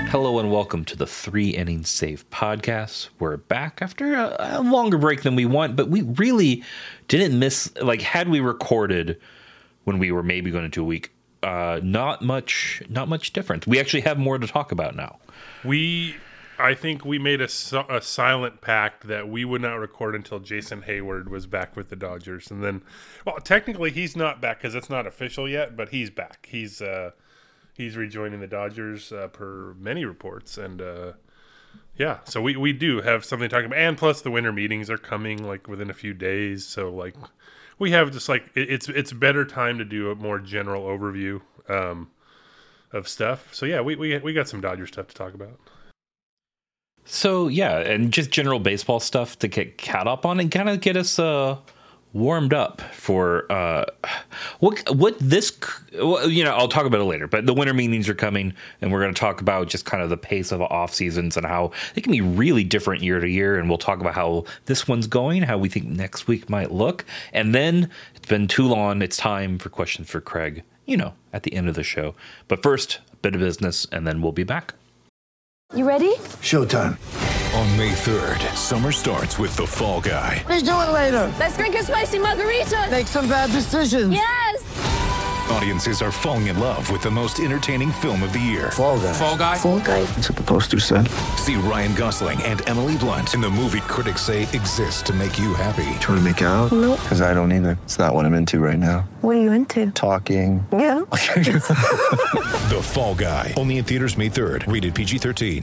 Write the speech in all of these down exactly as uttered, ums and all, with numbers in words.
Hello and welcome to the Three Innings Save podcast. We're back after a, a longer break than we want, but we really didn't miss, like, had we recorded when we were maybe going into a week, uh, not much, not much difference. We actually have more to talk about now. We, I think we made a, a silent pact that we would not record until Jason Hayward was back with the Dodgers. And then, well, technically he's not back because it's not official yet, but he's back. He's, uh, He's rejoining the Dodgers uh, per many reports. And, uh, yeah, so we, we do have something to talk about. And plus the winter meetings are coming, like, within a few days. So, like, we have just, like, it, it's it's better time to do a more general overview um, of stuff. So, yeah, we, we we got some Dodger stuff to talk about. So, yeah, and just general baseball stuff to get caught up on and kind of get us uh, warmed up for uh, what what this, well, you know, I'll talk about it later, but the winter meetings are coming and we're going to talk about just kind of the pace of off seasons and how they can be really different year to year. And we'll talk about how this one's going, how we think next week might look. And then it's been too long. It's time for questions for Craig, you know, at the end of the show. But first, a bit of business and then we'll be back. You ready? Showtime. On May third, summer starts with The Fall Guy. Let's do it later. Let's drink a spicy margarita. Make some bad decisions. Yes! Audiences are falling in love with the most entertaining film of the year. Fall Guy. Fall Guy? Fall guy. That's what the poster said. See Ryan Gosling and Emily Blunt in the movie critics say exists to make you happy. Trying to make it out? Nope. Because I don't either. It's not what I'm into right now. What are you into? Talking. Yeah. The Fall Guy. Only in theaters May third. Rated P G thirteen.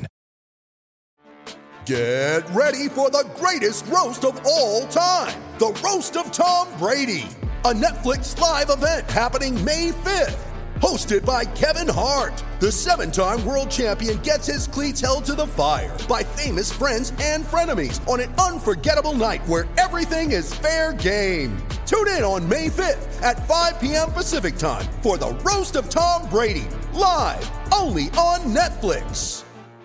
Get ready for the greatest roast of all time. The Roast of Tom Brady. A Netflix live event happening May fifth. Hosted by Kevin Hart. The seven-time world champion gets his cleats held to the fire by famous friends and frenemies on an unforgettable night where everything is fair game. Tune in on May fifth at five p.m. Pacific time for the Roast of Tom Brady. Live only on Netflix.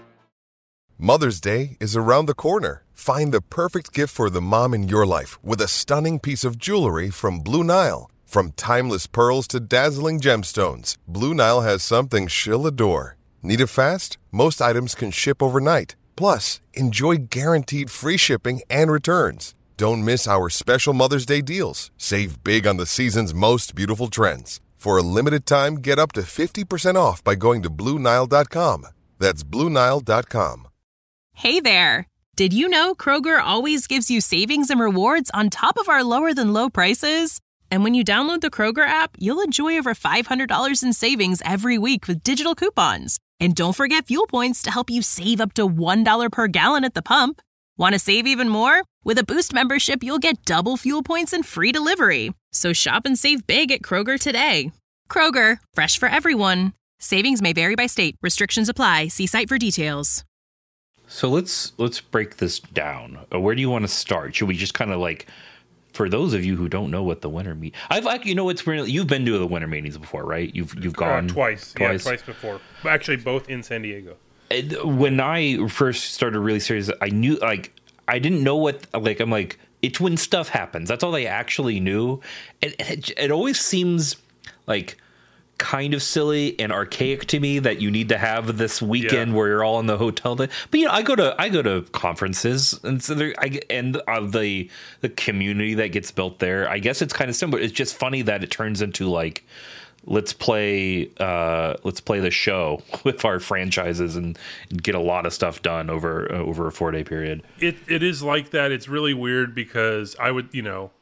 Mother's Day is around the corner. Find the perfect gift for the mom in your life with a stunning piece of jewelry from Blue Nile. From timeless pearls to dazzling gemstones, Blue Nile has something she'll adore. Need it fast? Most items can ship overnight. Plus, enjoy guaranteed free shipping and returns. Don't miss our special Mother's Day deals. Save big on the season's most beautiful trends. For a limited time, get up to fifty percent off by going to Blue Nile dot com. That's Blue Nile dot com. Hey there! Did you know Kroger always gives you savings and rewards on top of our lower-than-low prices? And when you download the Kroger app, you'll enjoy over five hundred dollars in savings every week with digital coupons. And don't forget fuel points to help you save up to one dollar per gallon at the pump. Want to save even more? With a Boost membership, you'll get double fuel points and free delivery. So shop and save big at Kroger today. Kroger, fresh for everyone. Savings may vary by state. Restrictions apply. See site for details. So let's let's break this down. Uh, Where do you want to start? Should we just kind of like, for those of you who don't know what the winter meet, I've like you know it's really, you've been to the winter meetings before, right? You've you've gone uh, twice, twice, yeah, twice before. Actually, both in San Diego. When I first started really serious, I knew like I didn't know what like I'm like it's when stuff happens. That's all I actually knew, and it, it always seems like kind of silly and archaic to me that you need to have this weekend yeah. where you're all in the hotel day. But you know, I go to I go to conferences, and so there, I and uh, the the community that gets built there. I guess it's kind of similar. It's just funny that it turns into like let's play uh, let's play the show with our franchises and, and get a lot of stuff done over uh, over a four day period. It it is like that. It's really weird because I would you know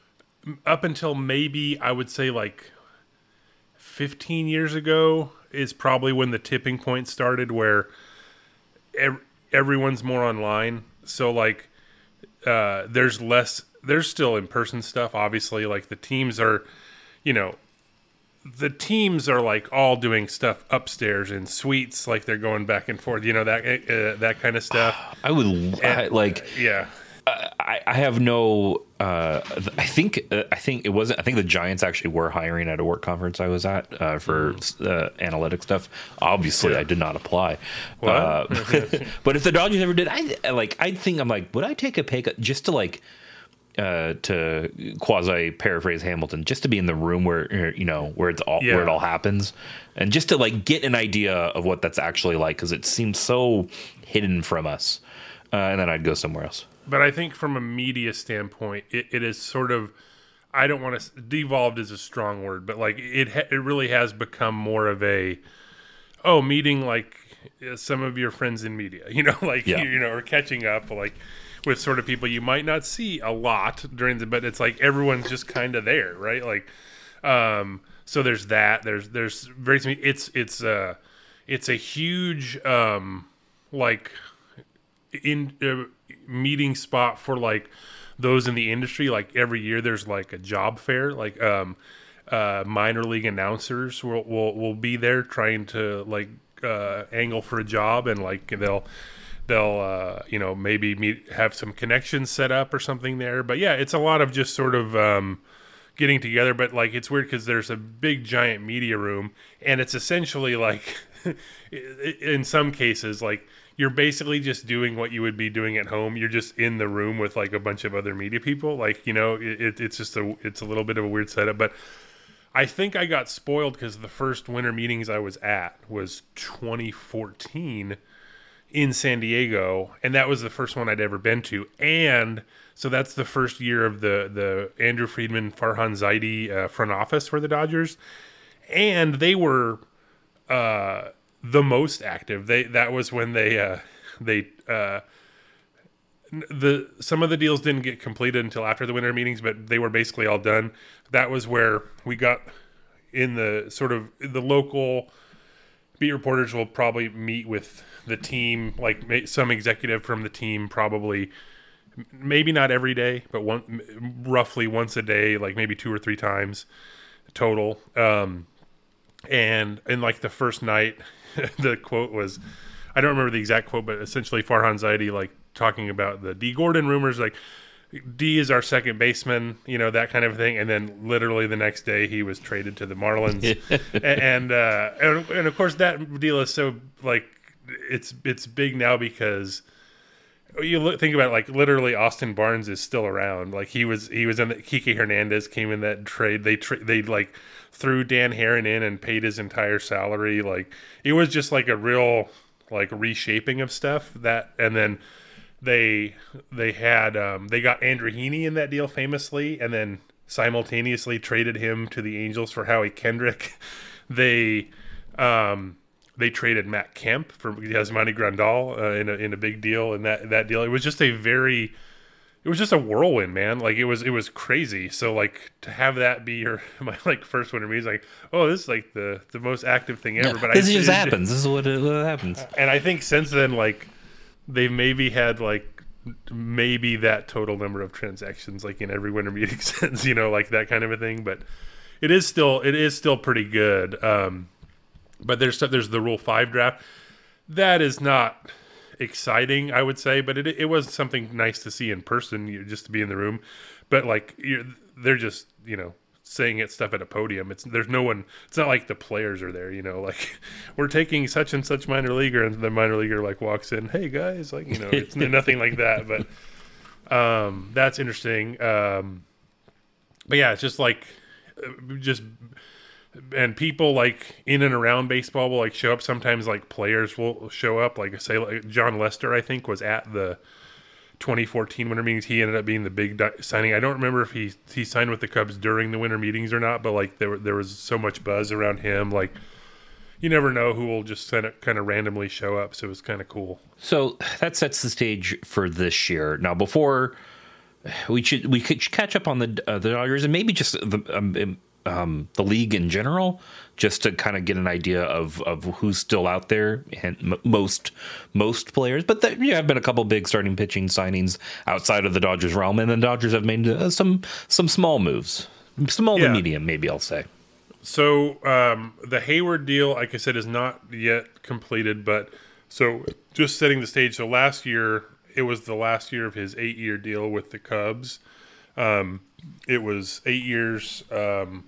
up until maybe I would say like fifteen years ago is probably when the tipping point started where ev- everyone's more online. So like uh, there's less, there's still in-person stuff. Obviously, like the teams are, you know, the teams are like all doing stuff upstairs in suites. Like they're going back and forth, you know, that, uh, that kind of stuff. I would and, I, like, uh, yeah. I, I have no. Uh, I think. Uh, I think it wasn't. I think the Giants actually were hiring at a work conference I was at uh, for uh, analytic stuff. Obviously, yeah. I did not apply. Uh, but if the Dodgers ever did, I like. I think I'm like, would I take a pay cut just to like uh, to quasi paraphrase Hamilton, just to be in the room where you know where it's all Yeah. where it all happens, and just to like get an idea of what that's actually like, because it seems so hidden from us. Uh, and then I'd go somewhere else. But I think from a media standpoint, it, it is sort of, I don't want to, devolved is a strong word, but like it ha- it really has become more of a, oh, meeting like some of your friends in media, you know, like, Yeah. you know, or catching up like with sort of people you might not see a lot during the, but it's like everyone's just kind of there, right? Like, um, so there's that, there's, there's very, it's, it's, uh, it's a huge, um, like, in uh, meeting spot for like those in the industry. Like every year there's like a job fair, like um uh minor league announcers will will, will be there trying to like uh angle for a job, and like they'll they'll uh you know maybe meet, have some connections set up or something there. But yeah, it's a lot of just sort of um getting together. But like it's weird because there's a big giant media room, and it's essentially like in some cases like you're basically just doing what you would be doing at home. You're just in the room with like a bunch of other media people. Like, you know, it, it's just a, it's a little bit of a weird setup, but I think I got spoiled because the first winter meetings I was at was twenty fourteen in San Diego. And that was the first one I'd ever been to. And so that's the first year of the, the Andrew Friedman, Farhan Zaidi uh, front office for the Dodgers. And they were, uh, the most active. They that was when they uh, they uh, the some of the deals didn't get completed until after the winter meetings, but they were basically all done. That was where we got in the sort of the local beat reporters will probably meet with the team, like some executive from the team, probably maybe not every day, but one roughly once a day, like maybe two or three times total. Um, and in like the first night. The quote was, I don't remember the exact quote, but essentially Farhan Zaidi like talking about the D Gordon rumors, like D is our second baseman, you know, that kind of thing. And then literally the next day he was traded to the Marlins. and, uh, and, and of course that deal is so like, it's, it's big now because you look, think about it, like literally Austin Barnes is still around. Like he was, he was in the, Kike Hernandez came in that trade. They, tra- they like threw Dan Herron in and paid his entire salary. Like it was just like a real like reshaping of stuff that, and then they, they had, um, they got Andrew Heaney in that deal famously, and then simultaneously traded him to the Angels for Howie Kendrick. They, um, They traded Matt Kemp for Yasmani Grandal uh, in a in a big deal, and that that deal it was just a very, it was just a whirlwind, man. Like it was it was crazy. So like to have that be your my like first winter meeting, like oh this is like the the most active thing ever. Yeah, but this I, just it, happens. This is what, it, what happens. And I think since then, like they've maybe had like maybe that total number of transactions, like in every winter meeting since, you know, like that kind of a thing. But it is still it is still pretty good. Um, But there's stuff. There's the Rule Five draft. That is not exciting, I would say, but it it was something nice to see in person, you, just to be in the room. But like you're, they're just you know saying it stuff at a podium. It's there's no one. It's not like the players are there. You know, like we're taking such and such minor leaguer, and the minor leaguer like walks in. Hey guys, like you know, it's nothing like that. But um, that's interesting. Um, but yeah, it's just like just. And people like in and around baseball will like show up. Sometimes like players will show up. Like say like John Lester, I think, was at the twenty fourteen winter meetings. He ended up being the big di- signing. I don't remember if he he signed with the Cubs during the winter meetings or not. But like there there was so much buzz around him. Like you never know who will just kind of kind of randomly show up. So it was kind of cool. So that sets the stage for this year. Now before we should we could catch up on the uh, the Dodgers and maybe just the. Um, Um, the league in general, just to kind of get an idea of, of who's still out there, and m- most most players. But there yeah, have been a couple big starting pitching signings outside of the Dodgers realm, and the Dodgers have made uh, some some small moves, small yeah. to medium, maybe I'll say. So um, the Hayward deal, like I said, is not yet completed. But so just setting the stage. So last year, it was the last year of his eight-year deal with the Cubs. Um, it was eight years. Um,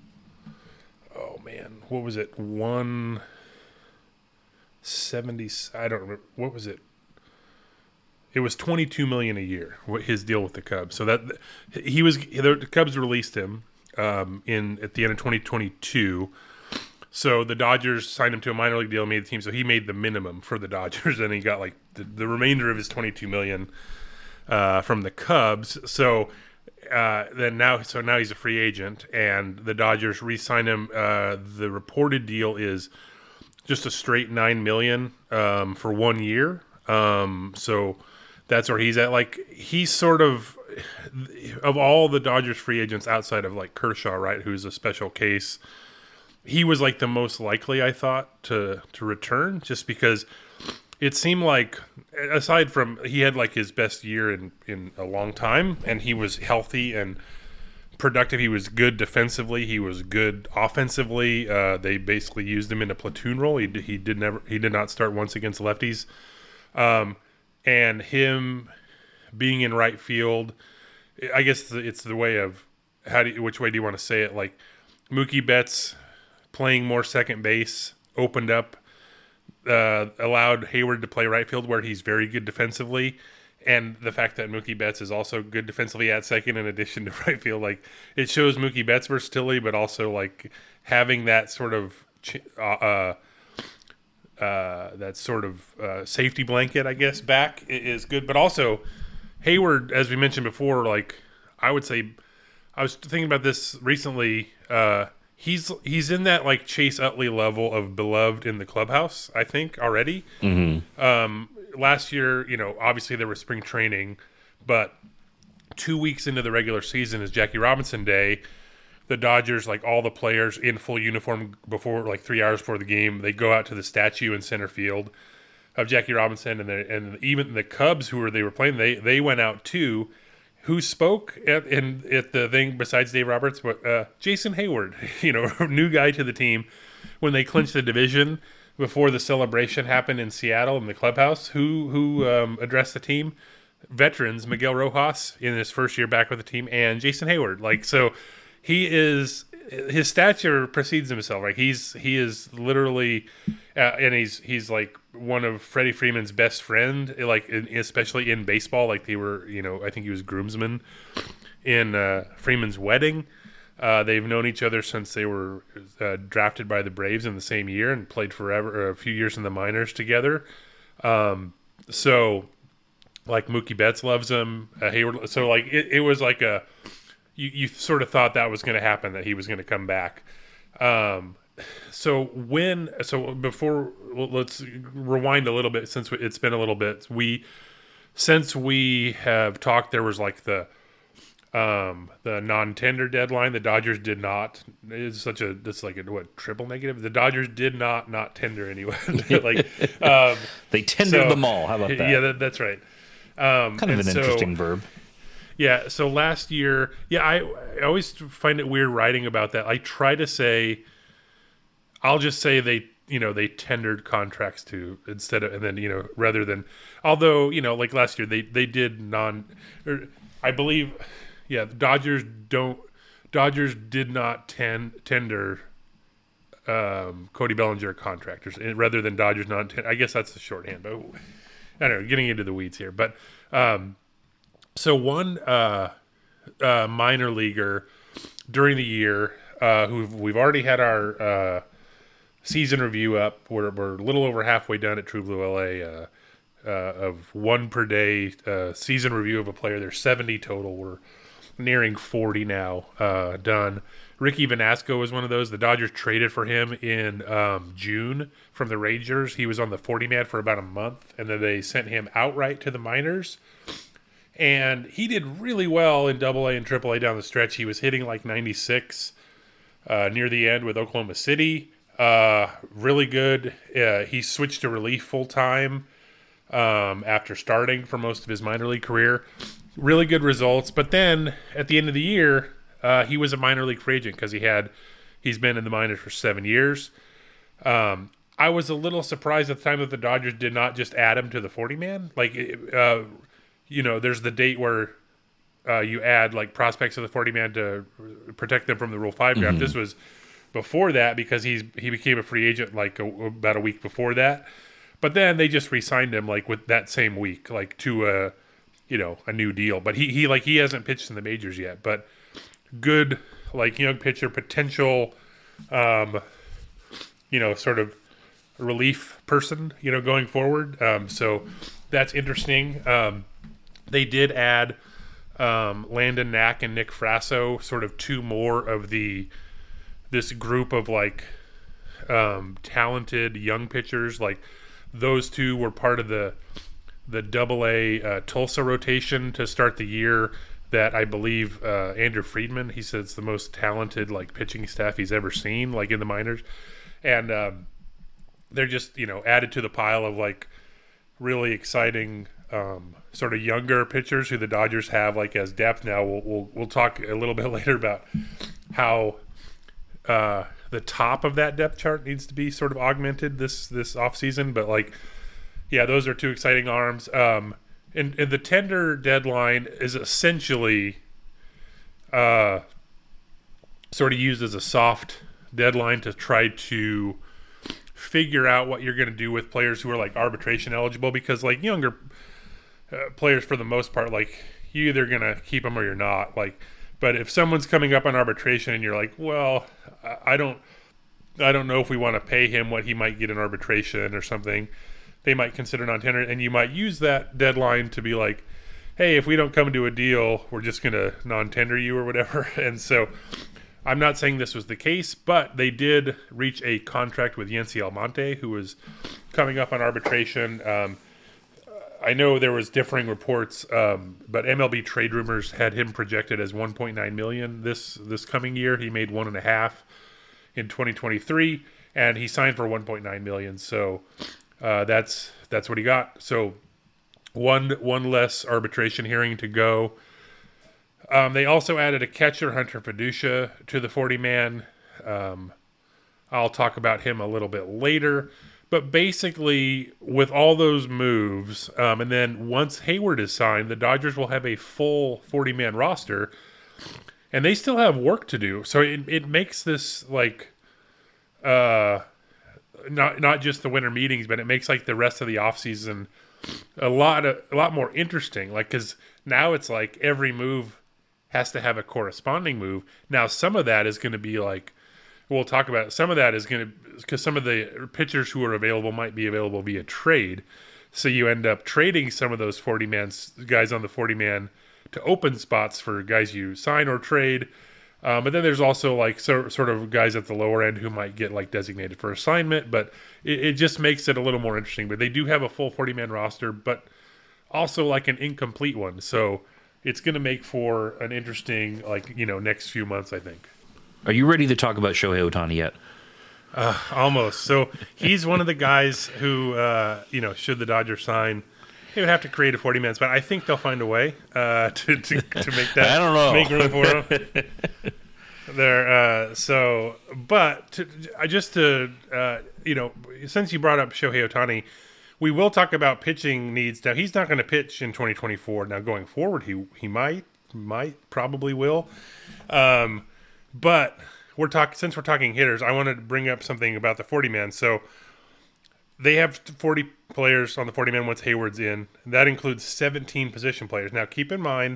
oh man, what was it? one seventy. I don't remember. What was it? it was twenty-two million dollars a year, his deal with the Cubs. So that he was the Cubs released him um, in at the end of twenty twenty-two. So the Dodgers signed him to a minor league deal, made the team. So he made the minimum for the Dodgers, and he got like the, the remainder of his twenty-two million dollars uh, from the Cubs. So uh, then now, so now he's a free agent, and the Dodgers re-signed him. Uh, the reported deal is just a straight nine million dollars um, for one year. Um, so that's where he's at. Like he's sort of of all the Dodgers free agents outside of like Kershaw, right, who's a special case. He was like the most likely, I thought, to to return, just because it seemed like, aside from he had like his best year in, in a long time, and he was healthy and productive. He was good defensively. He was good offensively. Uh, they basically used him in a platoon role. He he did never he did not start once against lefties, um, and him being in right field. I guess it's the way of how do you, which way do you want to say it? Like Mookie Betts playing more second base opened up, uh, allowed Hayward to play right field where he's very good defensively. And the fact that Mookie Betts is also good defensively at second in addition to right field, like it shows Mookie Betts' versatility, but also like having that sort of uh, uh, uh, that sort of uh, safety blanket, I guess, back is good. But also Hayward, as we mentioned before, like I would say, I was thinking about this recently. Uh, he's he's in that like Chase Utley level of beloved in the clubhouse, I think already. Mm-hmm. Um, Last year, you know, obviously there was spring training, but two weeks into the regular season is Jackie Robinson Day. The Dodgers, like all the players in full uniform before, like three hours before the game, they go out to the statue in center field of Jackie Robinson, and the, and even the Cubs, who were they were playing, they they went out too. Who spoke at in at the thing besides Dave Roberts? But uh, Jason Hayward, you know, new guy to the team when they clinched the division. Before the celebration happened in Seattle in the clubhouse, who who um, addressed the team? Veterans, Miguel Rojas in his first year back with the team, and Jason Hayward. Like, so he is, his stature precedes himself. Like he's he is literally, uh, and he's he's like one of Freddie Freeman's best friend. Like in, especially in baseball, like they were, you know, I think he was groomsman in uh, Freeman's wedding. Uh, they've known each other since they were uh, drafted by the Braves in the same year and played forever, or a few years in the minors together. Um, so, like Mookie Betts loves him. Uh, Hayward. So, like it, it was like a you, you sort of thought that was going to happen, that he was going to come back. Um, so when so before let's rewind a little bit, since it's been a little bit. We since we have talked, there was like the. Um, the non-tender deadline, the Dodgers did not. It's such a that's like a what triple negative. The Dodgers did not not tender anyone. like um, they tendered so, them all. How about that? Yeah, that, that's right. Um, kind of an so, interesting verb. Yeah. So last year, yeah, I, I always find it weird writing about that. I try to say, I'll just say they, you know, they tendered contracts to instead of, and then you know, rather than, although you know, like last year they they did non, or I believe. Yeah, the Dodgers don't. Dodgers did not ten, tender um, Cody Bellinger contractors rather than Dodgers not. Ten, I guess that's the shorthand, but I don't know. Getting into the weeds here, but um, so one uh, uh, minor leaguer during the year uh, who we've already had our uh, season review up. We're we're a little over halfway done at True Blue L A. Uh, uh, of one per day uh, season review of a player. There's seventy total. We're nearing forty now uh, done. Ricky Vanasco was one of those. The Dodgers traded for him in um, June from the Rangers. He was on the forty man for about a month, and then they sent him outright to the minors. And he did really well in Double A and Triple A down the stretch. He was hitting like ninety-six uh, near the end with Oklahoma City. Uh, really good. Uh, he switched to relief full time um, after starting for most of his minor league career. Really good results, but then at the end of the year, uh, he was a minor league free agent because he had he's been in the minors for seven years. Um, I was a little surprised at the time that the Dodgers did not just add him to the forty man. Like, uh, you know, there's the date where uh, you add like prospects to the forty man to protect them from the Rule Five draft. Mm-hmm. This was before that because he's he became a free agent like a, about a week before that. But then they just re-signed him like with that same week, like to a, you know, a new deal. But he, he like he hasn't pitched in the majors yet. But good, like young pitcher, potential, um, you know, sort of relief person, you know, going forward. Um, so that's interesting. Um, they did add um, Landon Knack and Nick Frasso, sort of two more of the this group of like um, talented young pitchers. Like those two were part of the the Double A uh, Tulsa rotation to start the year. That I believe uh, Andrew Friedman, he said it's the most talented like pitching staff he's ever seen, like in the minors, and um, they're just, you know, added to the pile of like really exciting um, sort of younger pitchers who the Dodgers have like as depth now. We'll we'll, we'll talk a little bit later about how uh, the top of that depth chart needs to be sort of augmented this this offseason. But like, yeah, those are two exciting arms. Um, and, and the tender deadline is essentially uh, sort of used as a soft deadline to try to figure out what you're going to do with players who are like arbitration eligible, because like younger uh, players for the most part, like you either going to keep them or you're not. Like, but if someone's coming up on arbitration and you're like, well, I don't, I don't know if we want to pay him what he might get in arbitration or something, they might consider non-tender, and you might use that deadline to be like, hey, if we don't come to a deal, we're just going to non-tender you or whatever. And so I'm not saying this was the case, but they did reach a contract with Yency Almonte, who was coming up on arbitration. Um, I know there was differing reports, um, but M L B Trade Rumors had him projected as one point nine million dollars this this coming year. He made one and a half in twenty twenty-three, and he signed for one point nine million dollars. So uh, that's that's what he got. So one one less arbitration hearing to go. Um, they also added a catcher, Hunter Fiducia, to the forty-man. Um, I'll talk about him a little bit later. But basically, with all those moves, um, and then once Hayward is signed, the Dodgers will have a full forty-man roster, and they still have work to do. So it, it makes this, like, uh, not not just the winter meetings, but it makes, like, the rest of the offseason a lot, of, a lot more interesting. Like, because now it's like every move has to have a corresponding move. Now, some of that is going to be like, we'll talk about it. Some of that is going to, because some of the pitchers who are available might be available via trade. So you end up trading some of those forty-man guys on the forty-man to open spots for guys you sign or trade. Um, but then there's also like so, sort of guys at the lower end who might get like designated for assignment. But it, it just makes it a little more interesting. But they do have a full forty-man roster, but also like an incomplete one. So it's going to make for an interesting, like, you know, next few months, I think. Are you ready to talk about Shohei Ohtani yet? Uh, almost. So he's one of the guys who, uh, you know, should the Dodgers sign, they would have to create a forty-man spot. I think they'll find a way uh, to, to to make that. I don't know. Make room for him. There. Uh, so, but to, I just to uh, you know, since you brought up Shohei Ohtani, we will talk about pitching needs. Now, he's not going to pitch in twenty twenty-four. Now, going forward, he he might, might, probably will. Um, but we're talking since we're talking hitters, I wanted to bring up something about the forty-man. So they have forty players on the forty-man once Hayward's in. That includes seventeen position players. Now, keep in mind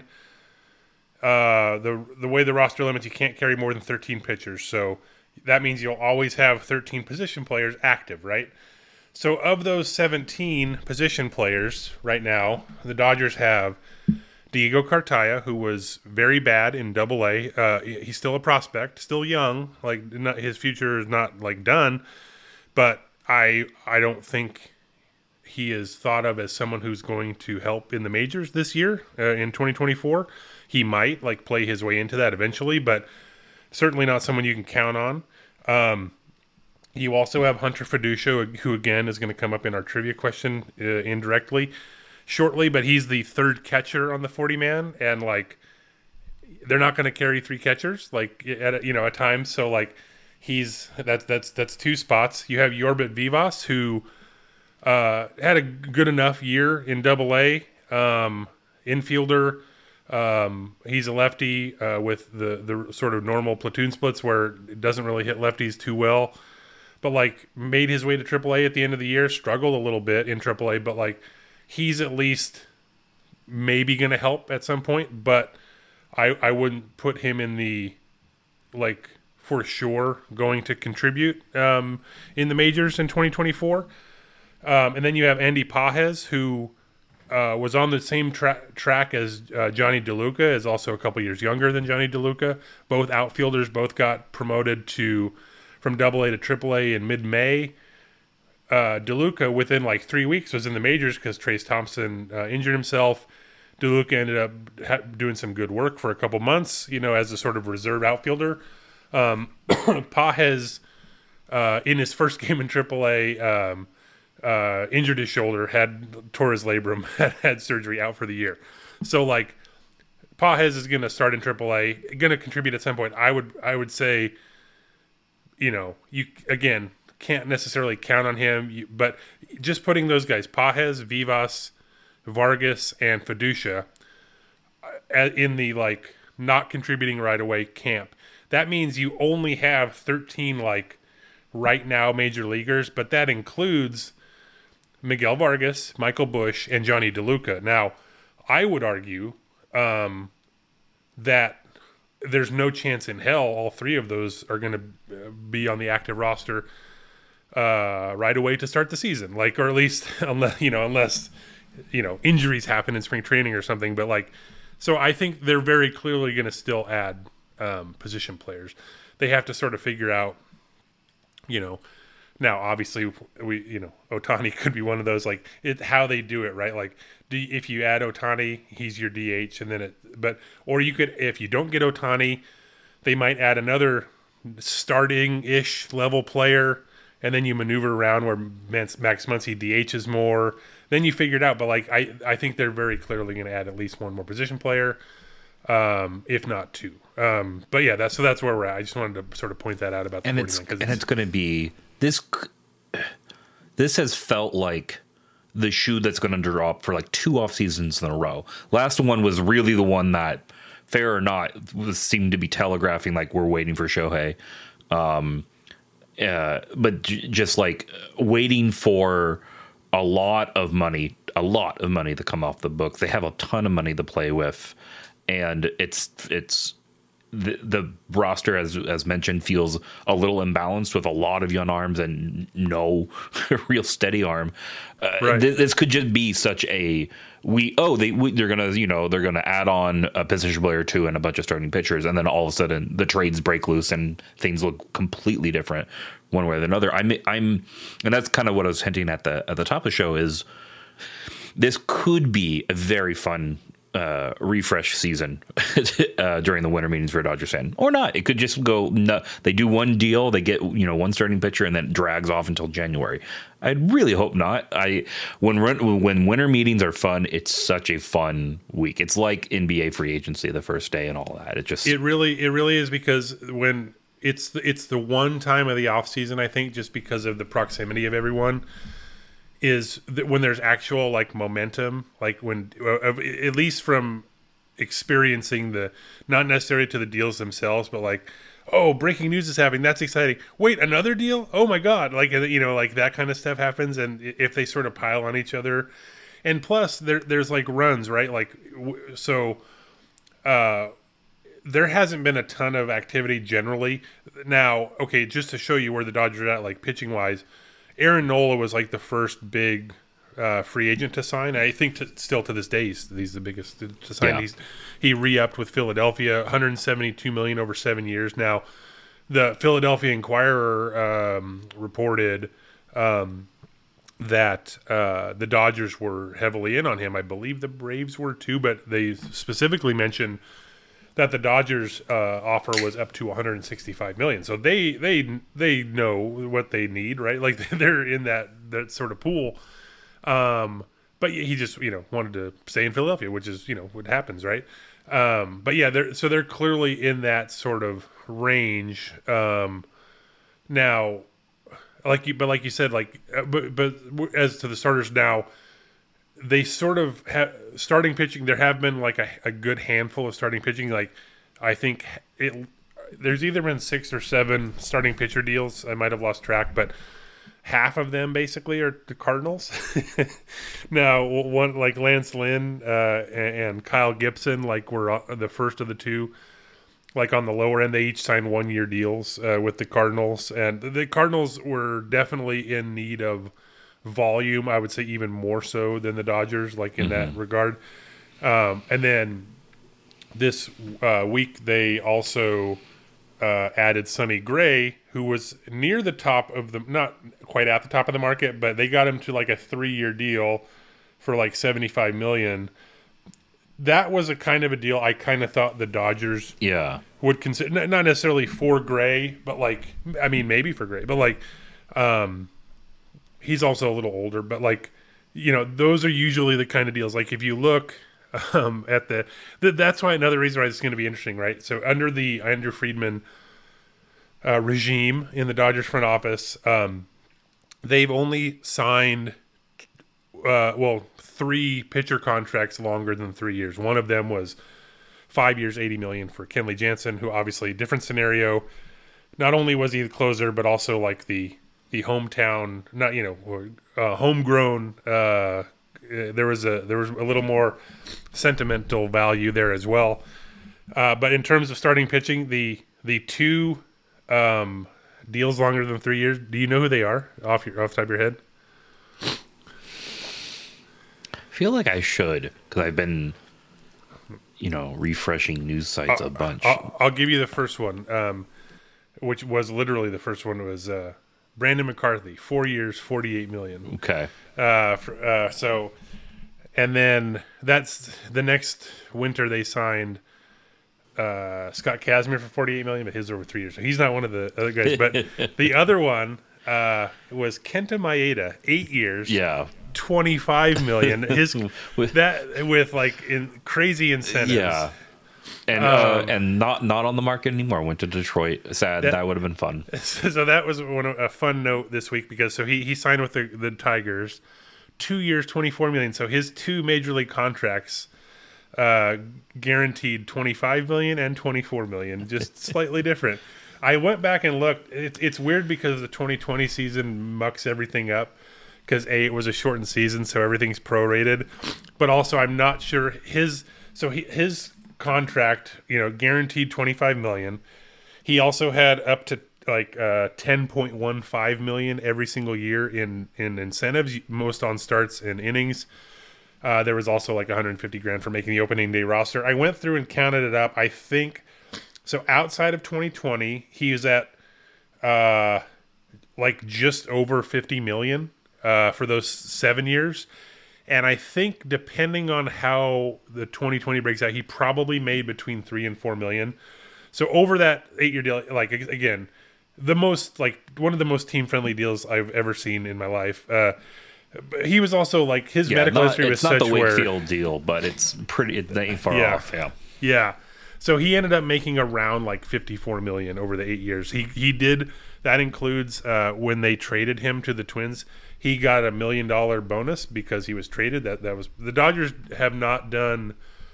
uh, the the way the roster limits, you can't carry more than thirteen pitchers. So that means you'll always have thirteen position players active, right? So of those seventeen position players right now, the Dodgers have Diego Cartaya, who was very bad in Double A. Uh, he's still a prospect, still young. Like not, his future is not like done, but I I don't think he is thought of as someone who's going to help in the majors this year uh, in twenty twenty-four. He might like play his way into that eventually, but certainly not someone you can count on. Um, You also have Hunter Fiducia, who again is going to come up in our trivia question uh, indirectly shortly, but he's the third catcher on the forty-man, and like they're not going to carry three catchers like at you know at times. So like he's that's that's that's two spots. You have Yorbit Vivas, who uh, had a good enough year in Double A, um, infielder. Um, he's a lefty uh, with the the sort of normal platoon splits where it doesn't really hit lefties too well. but like made his way to triple A at the end of the year, struggled a little bit in triple A, but like he's at least maybe going to help at some point, but I I wouldn't put him in the like for sure going to contribute um, in the majors in twenty twenty-four. Um, and then you have Andy Pages, who uh, was on the same tra- track as uh, Johnny DeLuca, is also a couple years younger than Johnny DeLuca. Both outfielders, both got promoted to from double A to triple A in mid-May. Uh, DeLuca, within like three weeks, was in the majors because Trace Thompson uh, injured himself. DeLuca ended up ha- doing some good work for a couple months, you know, as a sort of reserve outfielder. Um, Pages, uh, in his first game in triple A, um, uh, injured his shoulder, had tore his labrum, had, had surgery, out for the year. So, like, Pages is going to start in triple A, going to contribute at some point. I would, I would say, you know, you again can't necessarily count on him, you, but just putting those guys, Pages, Vivas, Vargas, and Fiducia, uh, in the like not contributing right away camp. That means you only have thirteen like right now major leaguers, but that includes Miguel Vargas, Michael Busch, and Johnny DeLuca. Now, I would argue um, that there's no chance in hell all three of those are going to be on the active roster uh, right away to start the season. Like, or at least unless you know, unless you know injuries happen in spring training or something. But like, so I think they're very clearly going to still add um, position players. They have to sort of figure out, you know. Now, obviously, we you know Ohtani could be one of those, like it how they do it, right? Like, do you, if you add Ohtani, he's your D H, and then it. But or you could, if you don't get Ohtani, they might add another starting-ish level player, and then you maneuver around where Max, Max Muncy D Hs more. Then you figure it out. But like I, I think they're very clearly going to add at least one more position player, um, if not two. Um, but yeah, that's so that's where we're at. I just wanted to sort of point that out about the and it's and it's, it's going to be. This this has felt like the shoe that's going to drop for like two off seasons in a row. Last one was really the one that, fair or not, was, seemed to be telegraphing like we're waiting for Shohei. Um, uh, but j- just like waiting for a lot of money, a lot of money to come off the books. They have a ton of money to play with, and it's it's. The, the roster, as as mentioned, feels a little imbalanced with a lot of young arms and no real steady arm. Uh, right. th- this could just be such a we oh they we, they're gonna you know they're gonna add on a position player or two and a bunch of starting pitchers, and then all of a sudden the trades break loose and things look completely different one way or another. I'm I'm and that's kind of what I was hinting at the at the top of the show is this could be a very fun. Uh, refresh season uh, during the winter meetings for a Dodgers fan, or not. It could just go. No, they do one deal, they get you know one starting pitcher, and then it drags off until January. I really hope not. I when when winter meetings are fun, it's such a fun week. It's like N B A free agency the first day and all that. It just it really it really is because when it's the, it's the one time of the off season, I think, just because of the proximity of everyone. Is that when there's actual like momentum, like when uh, at least from experiencing the not necessarily to the deals themselves, but like, oh, breaking news is happening, that's exciting. Wait, another deal? Oh my god! Like you know, like that kind of stuff happens, and if they sort of pile on each other, and plus there there's like runs, right? Like so, uh, there hasn't been a ton of activity generally. Now, okay, just to show you where the Dodgers are at, like pitching wise. Aaron Nola was like the first big uh, free agent to sign. I think to, still to this day he's, he's the biggest to, to sign. Yeah. He's, he re-upped with Philadelphia, one hundred seventy-two million dollars over seven years. Now, the Philadelphia Inquirer um, reported um, that uh, the Dodgers were heavily in on him. I believe the Braves were too, but they specifically mentioned that the Dodgers uh, offer was up to one hundred sixty-five million dollars. So they they they know what they need, right? Like they're in that that sort of pool. Um, but he just you know wanted to stay in Philadelphia, which is you know what happens, right? Um, but yeah, they're so they're clearly in that sort of range. Um, now, like you, but like you said, like but but as to the starters now. They sort of have starting pitching. There have been like a, a good handful of starting pitching. Like I think it there's either been six or seven starting pitcher deals. I might have lost track, but half of them basically are the Cardinals. Now, one like Lance Lynn uh, and, and Kyle Gibson, like were the first of the two. Like on the lower end, they each signed one-year deals uh, with the Cardinals, and the Cardinals were definitely in need of volume. I would say even more so than the Dodgers, like in mm-hmm. that regard. Um, and then this uh, week, they also uh, added Sonny Gray, who was near the top of the, not quite at the top of the market, but they got him to like a three-year deal for like seventy-five million dollars. That was a kind of a deal I kind of thought the Dodgers yeah. would consider, not necessarily for Gray, but like, I mean, maybe for Gray, but like, um, he's also a little older, but like, you know, those are usually the kind of deals. Like if you look um, at the, the, that's why another reason why it's going to be interesting, right? So under the Andrew Friedman uh, regime in the Dodgers front office, um, they've only signed, uh, well, three pitcher contracts longer than three years. One of them was five years, eighty million dollars for Kenley Jansen, who obviously different scenario. Not only was he the closer, but also like the the hometown, not you know, uh, homegrown. Uh, there was a there was a little more sentimental value there as well. Uh, but in terms of starting pitching, the the two um, deals longer than three years. Do you know who they are off your off the top of your head? I feel like I should because I've been, you know, refreshing news sites I'll, a bunch. I'll, I'll give you the first one, um, which was literally the first one was uh, Brandon McCarthy, four years, forty-eight million. Okay. Uh, for, uh, so, and then that's the next winter they signed uh, Scott Kazmir for forty-eight million, but his over three years. So he's not one of the other guys. But the other one uh, was Kenta Maeda, eight years. Yeah. twenty-five million his with, that with like in crazy incentives. Yeah. And um, uh, and not not on the market anymore. Went to Detroit. Sad. That, that would have been fun. So that was one of, a fun note this week because so he he signed with the, the Tigers, two years, twenty-four million. So his two major league contracts uh, guaranteed twenty-five million and twenty-four million, just slightly different. I went back and looked. It, it's weird because the twenty twenty season mucks everything up. Because A, it was a shortened season, so everything's prorated. But also, I'm not sure his. So he, his contract, you know, guaranteed twenty-five million dollars. He also had up to like uh, ten point one five million dollars every single year in in incentives, most on starts and innings. Uh, there was also like one hundred fifty grand for making the opening day roster. I went through and counted it up. I think so. Outside of twenty twenty, he was at uh, like just over fifty million dollars. Uh, for those seven years. And I think depending on how the twenty twenty breaks out, he probably made between three and four million. So over that eight-year deal, like again, the most like one of the most team-friendly deals I've ever seen in my life. Uh, he was also like his yeah, medical not, history was it's such not the where, Wakefield deal, but it's pretty. It ain't far yeah, off. Yeah, yeah. So he ended up making around like fifty-four million over the eight years. He he did. That includes uh, when they traded him to the Twins. He got a million dollar bonus because he was traded. That that was the Dodgers have not done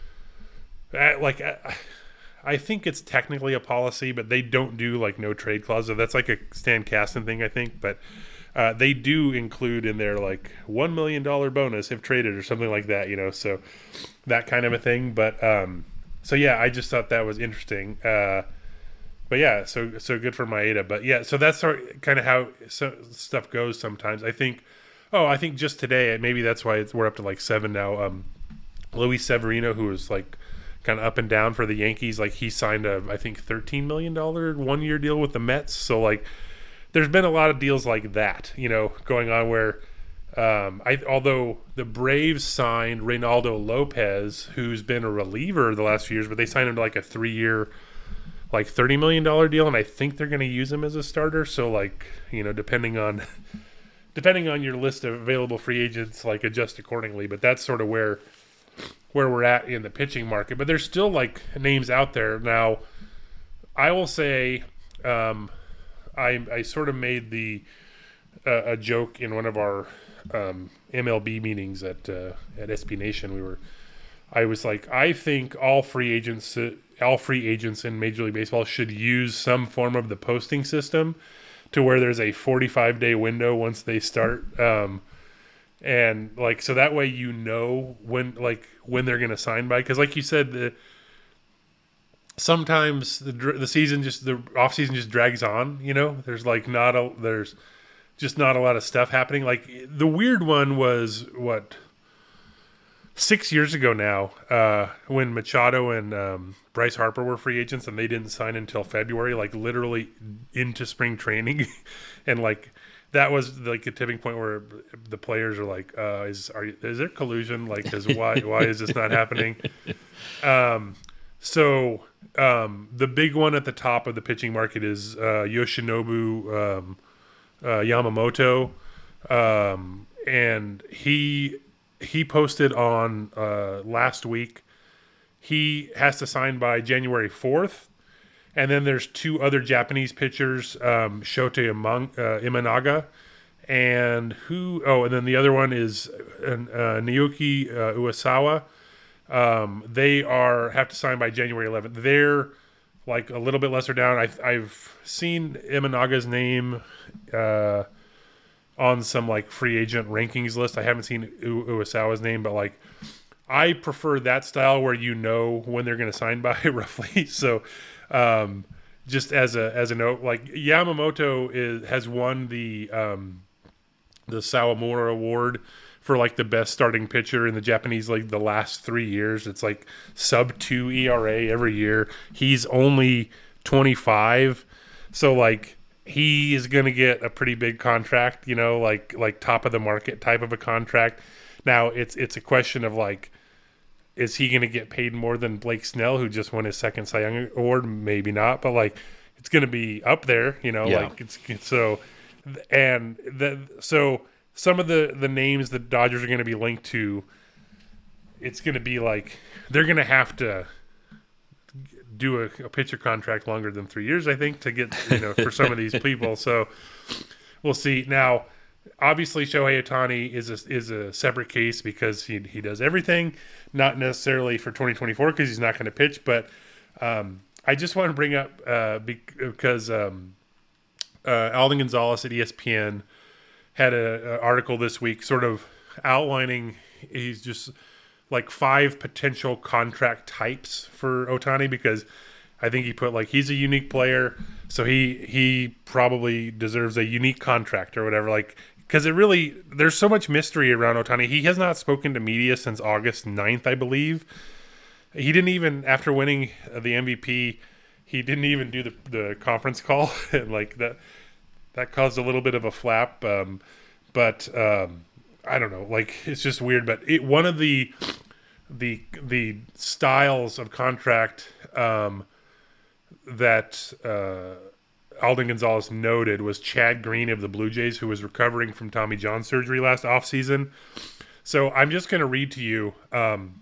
uh, like uh, I think it's technically a policy, but they don't do like no trade clause. So that's like a Stan Kasten thing, I think. But uh, they do include in there like one million dollar bonus if traded or something like that. You know, so that kind of a thing. But um, so yeah, I just thought that was interesting. Uh, But yeah, so so good for Maeda. But yeah, so that's sort kind of how so, stuff goes sometimes. I think, oh, I think just today, maybe that's why it's, we're up to like seven now. Um, Luis Severino, who was like kind of up and down for the Yankees, like he signed a, I think, thirteen million dollars one-year deal with the Mets. So like there's been a lot of deals like that, you know, going on where, um, I although the Braves signed Reynaldo Lopez, who's been a reliever the last few years, but they signed him to like a three-year like thirty million dollars deal, and I think they're going to use him as a starter. So, like, you know, depending on depending on your list of available free agents, like, adjust accordingly. But that's sort of where where we're at in the pitching market. But there's still, like, names out there. Now, I will say um, I, I sort of made the uh, a joke in one of our um, M L B meetings at uh, at S B Nation. We were I was like, I think all free agents, uh, all free agents in Major League Baseball should use some form of the posting system to where there's a forty-five day window once they start. Um, and like, so that way, you know, when, like when they're going to sign by. Cause like you said, the, sometimes the, the season just, the off season just drags on, you know, there's like not a, there's just not a lot of stuff happening. Like the weird one was what, six years ago now, uh, when Machado and um, Bryce Harper were free agents and they didn't sign until February, like literally into spring training. And like, that was like a tipping point where the players are like, uh, is, are you, is there collusion? Like, is why, why is this not happening? Um, so um, the big one at the top of the pitching market is uh, Yoshinobu um, uh, Yamamoto. Um, and he, He posted on uh, last week. He has to sign by January fourth. And then there's two other Japanese pitchers, um, Shota Imang, uh, Imanaga. And who? Oh, and then the other one is uh, Naoki uh, Uesawa. Um, they are have to sign by January eleventh. They're like a little bit lesser down. I, I've seen Imanaga's name uh on some like free agent rankings list. I haven't seen U- Uesawa's name, but like I prefer that style where you know when they're going to sign by roughly. So um, just as a as a note, like Yamamoto is has won the um, the Sawamura Award for like the best starting pitcher in the Japanese league the last three years. It's like sub two E R A every year. He's only twenty-five, so like. He is going to get a pretty big contract, you know, like like top of the market type of a contract. Now it's it's a question of like, is he going to get paid more than Blake Snell, who just won his second Cy Young Award? Maybe not, but like it's going to be up there, you know. Yeah. Like it's, it's so, and the, so some of the the names that Dodgers are going to be linked to, it's going to be like they're going to have to do a, a pitcher contract longer than three years, I think, to get, you know, for some of these people. So we'll see. Now, obviously, Shohei Ohtani is a, is a separate case because he he does everything, not necessarily for twenty twenty-four because he's not going to pitch. But um, I just want to bring up uh, because um, uh, Alden Gonzalez at E S P N had an article this week sort of outlining he's just like five potential contract types for Ohtani, because I think he put like he's a unique player, so he he probably deserves a unique contract or whatever. Like, because it really there's so much mystery around Ohtani. He has not spoken to media since August ninth, I believe. He didn't even after winning the M V P, he didn't even do the the conference call. Like that that caused a little bit of a flap. Um, but um, I don't know. Like it's just weird. But it one of the the the styles of contract um, that uh, Alden Gonzalez noted was Chad Green of the Blue Jays, who was recovering from Tommy John surgery last offseason. So I'm just going to read to you. Um,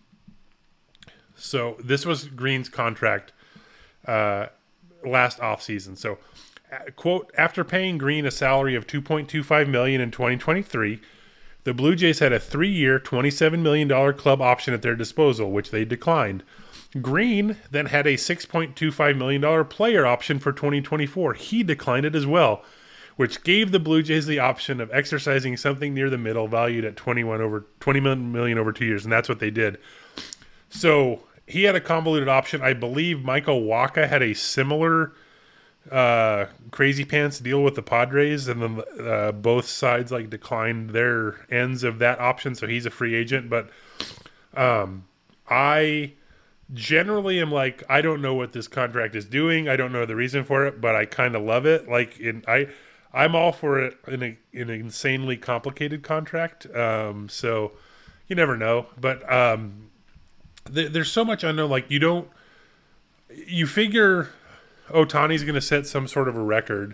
so this was Green's contract uh, last offseason. So, uh, quote, after paying Green a salary of two point two five million dollars in twenty twenty-three, the Blue Jays had a three-year, twenty-seven million dollars club option at their disposal, which they declined. Green then had a six point two five million dollars player option for twenty twenty-four. He declined it as well, which gave the Blue Jays the option of exercising something near the middle, valued at twenty-one over twenty million dollars over two years, and that's what they did. So he had a convoluted option. I believe Michael Wacha had a similar uh crazy pants deal with the Padres, and then uh both sides like declined their ends of that option, so he's a free agent. But um I generally am like, I don't know what this contract is doing, I don't know the reason for it, but I kind of love it. Like in I I'm all for it in a in an insanely complicated contract. Um so you never know, but um th- there's so much unknown. Like you don't you figure Ohtani's going to set some sort of a record,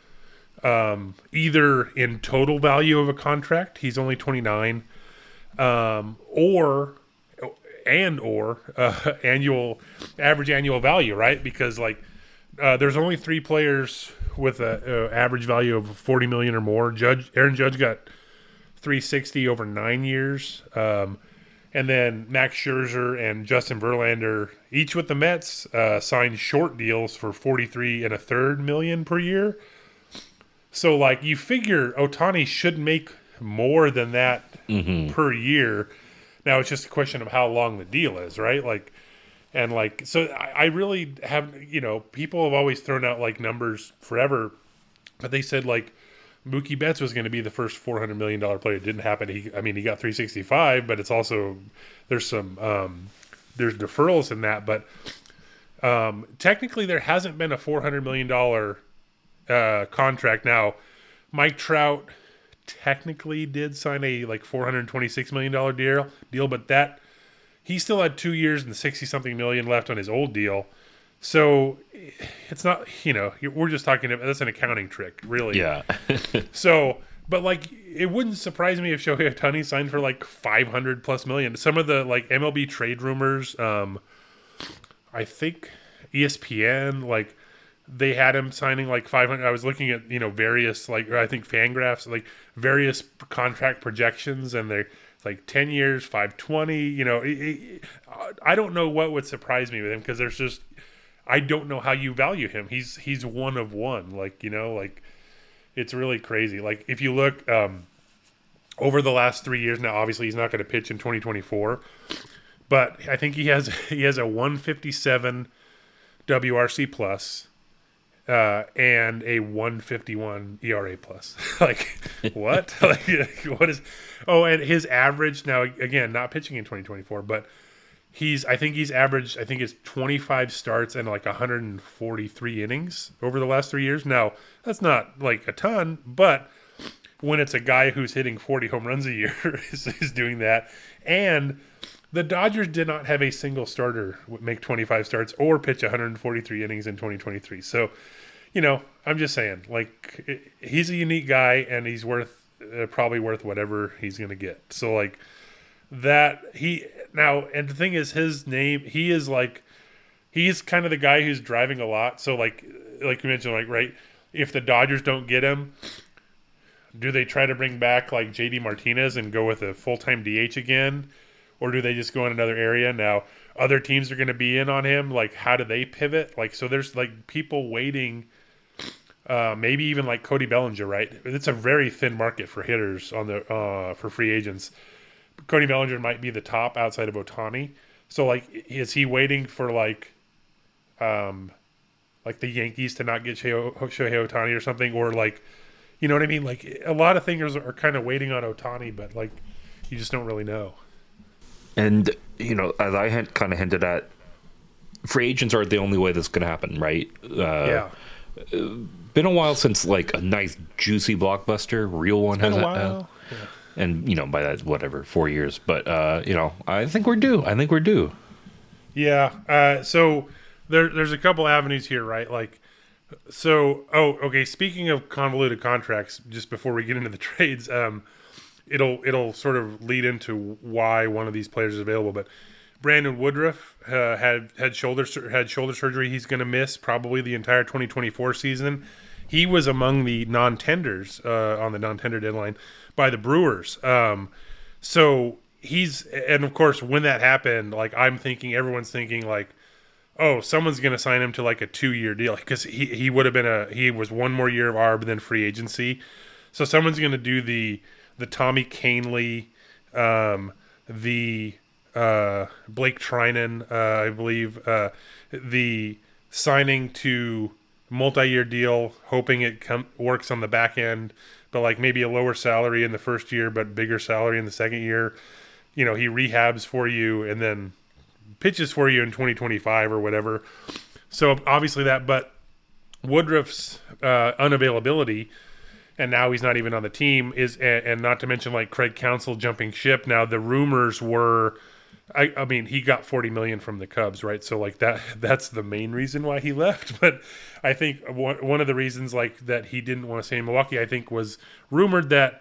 um, either in total value of a contract, he's only twenty-nine, um, or and or uh, annual average annual value, right? Because like uh, there's only three players with a, a average value of forty million or more. Judge Aaron Judge got three sixty over nine years, um, And then Max Scherzer and Justin Verlander, each with the Mets, uh, signed short deals for forty-three and a third million per year. So, like, you figure Ohtani should make more than that Mm-hmm. per year. Now it's just a question of how long the deal is, right? Like, and like, so I, I really have, you know, people have always thrown out like numbers forever, but they said like Mookie Betts was going to be the first four hundred million dollars player. It didn't happen. He, I mean, he got three sixty-five, but it's also, there's some, um, there's deferrals in that, but um, technically there hasn't been a four hundred million dollars uh, contract. Now, Mike Trout technically did sign a like four hundred twenty-six million dollars deal, deal, but that he still had two years and sixty something million left on his old deal. So it's not, you know, we're just talking about, that's an accounting trick, really. Yeah. So, but like, it wouldn't surprise me if Shohei Ohtani signed for like five hundred plus million. Some of the like M L B trade rumors, um, I think E S P N, like, they had him signing like five hundred. I was looking at, you know, various, like, I think Fangraphs, like various contract projections, and they're like ten years, five twenty, you know, it, it, I don't know what would surprise me with him, because there's just, I don't know how you value him. He's, he's one of one, like, you know, like it's really crazy. Like if you look um, over the last three years now, obviously he's not going to pitch in twenty twenty-four, but I think he has, he has a one fifty-seven W R C plus, Uh, and a one fifty-one E R A plus. Like, what? Like, what is? Oh, and his average now, again, not pitching in twenty twenty-four, but he's, I think he's averaged, I think it's twenty-five starts and like one hundred forty-three innings over the last three years. Now, that's not like a ton, but when it's a guy who's hitting forty home runs a year is, is doing that. And the Dodgers did not have a single starter make twenty-five starts or pitch one hundred forty-three innings in twenty twenty-three. So, you know, I'm just saying, like, he's a unique guy, and he's worth uh, probably worth whatever he's going to get. So, like, that he now, and the thing is, his name, he is like, he's kind of the guy who's driving a lot. So, like, like you mentioned, like, right, if the Dodgers don't get him, do they try to bring back like J D Martinez and go with a full-time D H again? Or do they just go in another area? Now, other teams are going to be in on him. Like, how do they pivot? Like, so there's, like, people waiting, uh, maybe even, like, Cody Bellinger, right? It's a very thin market for hitters on the uh, for free agents. Cody Bellinger might be the top outside of Ohtani. So, like, is he waiting for, like, um, like the Yankees to not get Shohei Ohtani or something? Or, like, you know what I mean? Like, a lot of things are kind of waiting on Ohtani, but, like, you just don't really know. And, you know, as I had kind of hinted at, free agents aren't the only way this can happen, right? Uh, yeah. Been a while since, like, a nice, juicy blockbuster, real one It's been has a uh, while. Yeah. And, you know, by that, whatever, four years. But, uh, you know, I think we're due. I think we're due. Yeah. Uh, so there, there's a couple avenues here, right? Like, so, oh, okay, speaking of convoluted contracts, just before we get into the trades, um, it'll it'll sort of lead into why one of these players is available. But Brandon Woodruff uh, had had shoulder had shoulder surgery. He's going to miss probably the entire twenty twenty-four season. He was among the non-tenders uh, on the non-tender deadline by the Brewers. Um, so he's, and of course, when that happened, like, I'm thinking, everyone's thinking like, oh, someone's going to sign him to like a two-year deal, because he he would have been a he was one more year of arb than free agency. So someone's going to do the the Tommy Kahnle, um, the uh, Blake Trinan, uh, I believe, uh, the signing to multi-year deal, hoping it com- works on the back end, but like maybe a lower salary in the first year, but bigger salary in the second year. You know, he rehabs for you and then pitches for you in twenty twenty-five or whatever. So obviously that, but Woodruff's uh, unavailability, and now he's not even on the team, is, and not to mention like Craig Counsell jumping ship. Now the rumors were, I, I mean, he got forty million from the Cubs, right? So like that, that's the main reason why he left. But I think one, one of the reasons like that he didn't want to stay in Milwaukee, I think, was rumored that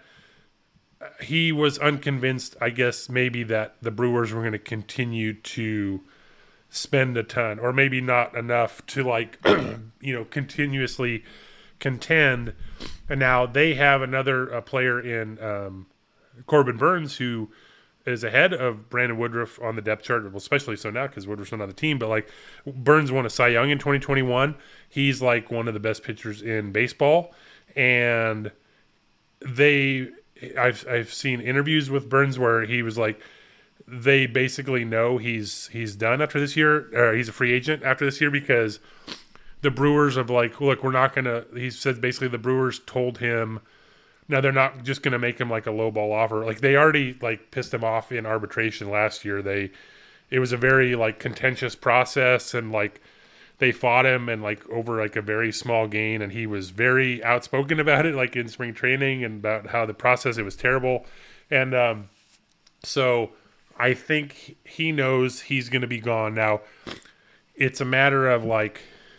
he was unconvinced, I guess, maybe that the Brewers were going to continue to spend a ton, or maybe not enough to like, you know, continuously contend. And now they have another uh, player in um, Corbin Burns, who is ahead of Brandon Woodruff on the depth chart, well, especially so now because Woodruff's not on the team. But like Burns won a Cy Young in twenty twenty-one. He's like one of the best pitchers in baseball, and they I've I've seen interviews with Burns where he was like, they basically know he's he's done after this year, or he's a free agent after this year because the Brewers have like, look, we're not gonna. He said basically the Brewers told him. Now they're not just going to make him like a lowball offer. Like they already like pissed him off in arbitration last year. They, it was a very like contentious process, and like they fought him and like over like a very small gain, and he was very outspoken about it, like in spring training, and about how the process, it was terrible. And um, so I think he knows he's going to be gone. Now it's a matter of like,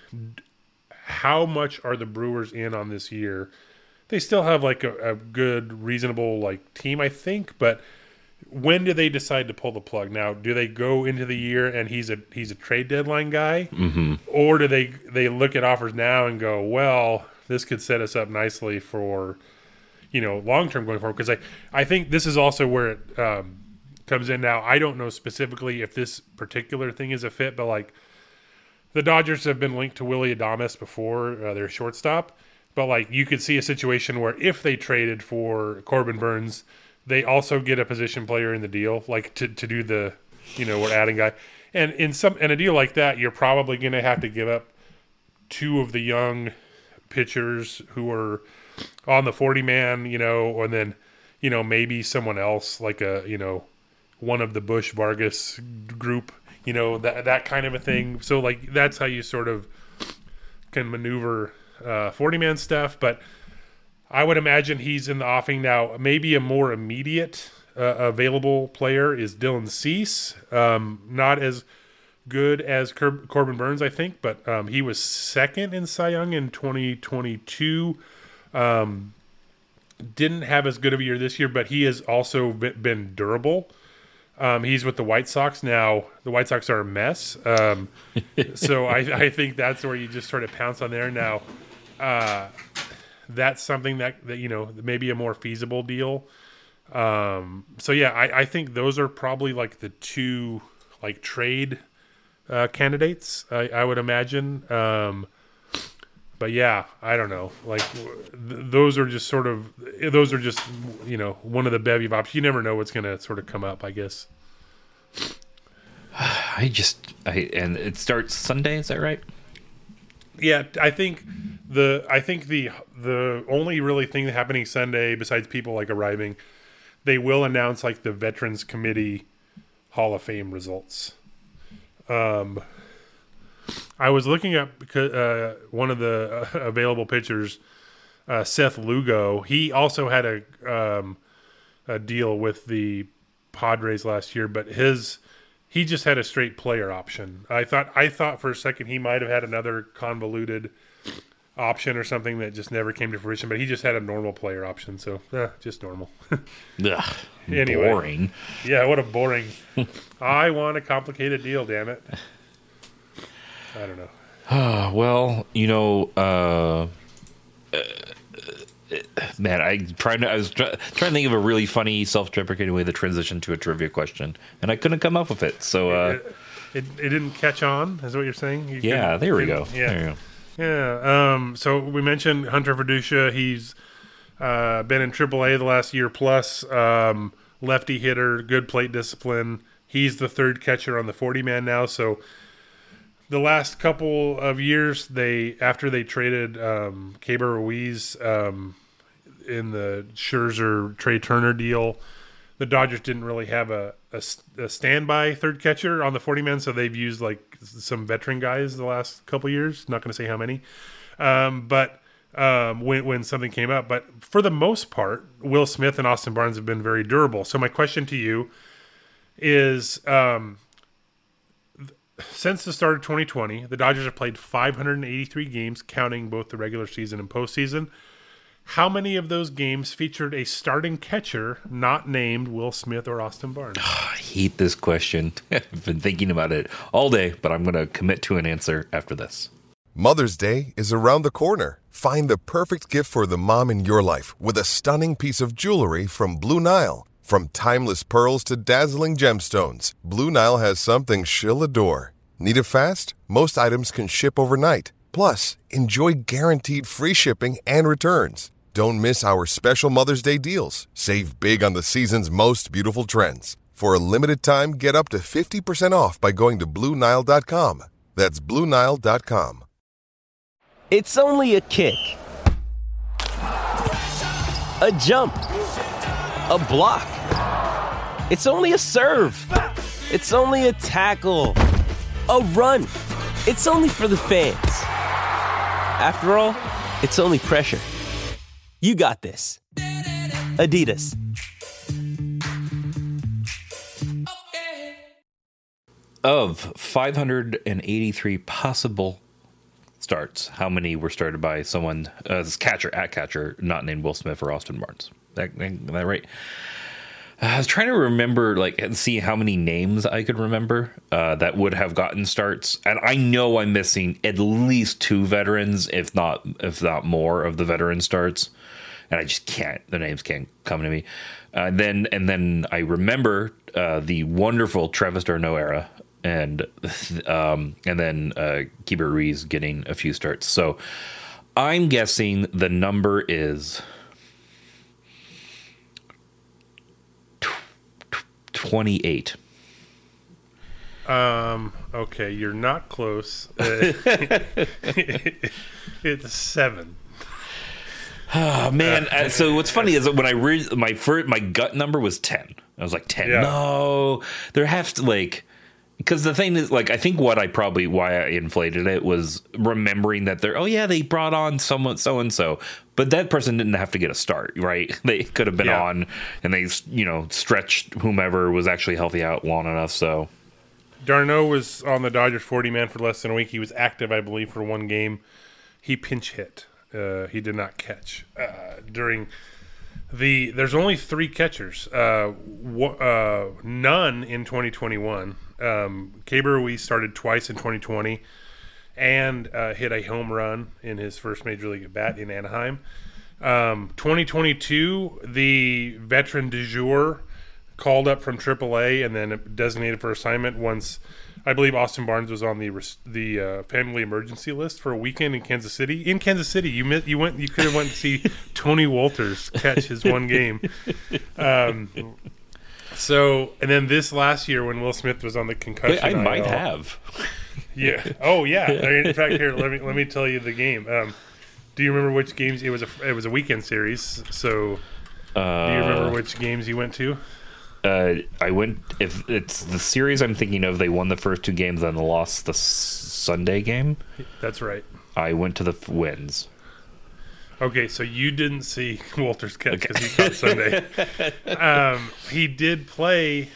how much are the Brewers in on this year? They still have like a, a good, reasonable like team, I think. But when do they decide to pull the plug? Now, do they go into the year and he's a he's a trade deadline guy, mm-hmm. or do they they look at offers now and go, well, this could set us up nicely for, you know, long term going forward? Because I I think this is also where it um, comes in. Now, I don't know specifically if this particular thing is a fit, but like the Dodgers have been linked to Willy Adames before, uh, their shortstop. But, like, you could see a situation where if they traded for Corbin Burns, they also get a position player in the deal, like, to, to do the, you know, we're adding guy. And in some in a deal like that, you're probably going to have to give up two of the young pitchers who are on the forty-man, you know, and then, you know, maybe someone else, like a, you know, one of the Bush Vargas group, you know, that that kind of a thing. So, like, that's how you sort of can maneuver Uh, forty-man stuff, but I would imagine he's in the offing now. Maybe a more immediate uh, available player is Dylan Cease. Um, not as good as Cor- Corbin Burns, I think, but um, he was second in Cy Young in twenty twenty-two. Um, didn't have as good of a year this year, but he has also been durable. Um, he's with the White Sox now. The White Sox are a mess, um, so I, I think that's where you just sort of pounce on there now. Uh, that's something that, that, you know, maybe a more feasible deal. Um, so yeah, I, I think those are probably like the two like trade uh, candidates, I, I would imagine. Um, but yeah, I don't know. Like th- those are just sort of, those are just, you know, one of the bevy of options. You never know what's going to sort of come up, I guess. I just, I, and it starts Sunday. Is that right? Yeah, I think the I think the the only really thing happening Sunday besides people like arriving, they will announce like the Veterans Committee Hall of Fame results. Um, I was looking up uh, one of the uh, available pitchers, uh, Seth Lugo. He also had a um, a deal with the Padres last year, but his. He just had a straight player option. I thought I thought for a second he might have had another convoluted option or something that just never came to fruition, but he just had a normal player option, so eh, just normal. Ugh, anyway, boring. Yeah, what a boring. I want a complicated deal, damn it. I don't know. Uh, well, you know, uh, uh, man, I tried. To, I was try, trying to think of a really funny, self-deprecating way to transition to a trivia question, and I couldn't come up with it. So uh, it, it, it didn't catch on, is what you're saying? You yeah, there we go. Yeah, there you go. Yeah. Um, so we mentioned Hunter Verduccia. He's uh, been in triple A the last year plus. Um, lefty hitter, good plate discipline. He's the third catcher on the forty-man now. So the last couple of years, they after they traded um, Keibert Ruiz um, in the Scherzer Trey Turner deal, the Dodgers didn't really have a, a, a standby third catcher on the forty-man, so they've used like some veteran guys the last couple of years. Not going to say how many, um, but um, when when something came up. But for the most part, Will Smith and Austin Barnes have been very durable. So my question to you is. Um, Since the start of twenty twenty, the Dodgers have played five hundred eighty-three games, counting both the regular season and postseason. How many of those games featured a starting catcher not named Will Smith or Austin Barnes? I hate this question. I've been thinking about it all day, but I'm going to commit to an answer after this. Mother's Day is around the corner. Find the perfect gift for the mom in your life with a stunning piece of jewelry from Blue Nile. From timeless pearls to dazzling gemstones, Blue Nile has something she'll adore. Need it fast? Most items can ship overnight. Plus, enjoy guaranteed free shipping and returns. Don't miss our special Mother's Day deals. Save big on the season's most beautiful trends. For a limited time, get up to fifty percent off by going to Blue Nile dot com. That's Blue Nile dot com. It's only a kick, a jump, a block. It's only a serve. It's only a tackle, a run. It's only for the fans. After all, it's only pressure. You got this. Adidas. Of five hundred eighty-three possible starts, how many were started by someone as uh, catcher at catcher not named Will Smith or Austin Barnes? That, that right? I was trying to remember, like, and see how many names I could remember uh, that would have gotten starts, and I know I'm missing at least two veterans, if not if not more, of the veteran starts, and I just can't. The names can't come to me. Uh, then and then I remember uh, the wonderful Travis d'Arnaud era, and um, and then uh, Keibert Ruiz getting a few starts. So I'm guessing the number is twenty-eight. Um. Okay, you're not close. Uh, it's seven. Oh man! Uh, so what's funny is that when I read my first, my gut number was ten. I was like ten. Yeah. No, there has to like because the thing is like I think what I probably why I inflated it was remembering that they're oh yeah they brought on someone so and so, but that person didn't have to get a start, right? They could have been Yeah. on and they you know stretched whomever was actually healthy out long enough. So d'Arnaud was on the Dodgers forty man for less than a week. He was active, I believe, for one game. He pinch hit. Uh, he did not catch uh, during the. There's only three catchers. Uh, w- uh, none in twenty twenty-one. Um, Keibert Ruiz started twice in twenty twenty and uh, hit a home run in his first major league at bat in Anaheim. Um, twenty twenty-two, the veteran du jour called up from triple A and then designated for assignment once. I believe Austin Barnes was on the the uh, family emergency list for a weekend in Kansas City. In Kansas City, you met, you went, you could have went to see Tony Wolters catch his one game. Um, so, and then this last year when Will Smith was on the concussion, Wait, I might I L, have. Yeah. Oh, yeah. In fact, here let me let me tell you the game. Um, do you remember which games? It was a it was a weekend series. So, Uh, do you remember which games you went to? Uh, I went. If it's the series I'm thinking of, they won the first two games, then lost the s- Sunday game. That's right. I went to the f- wins. Okay, so you didn't see Walter's catch because he caught Sunday. Um, he did play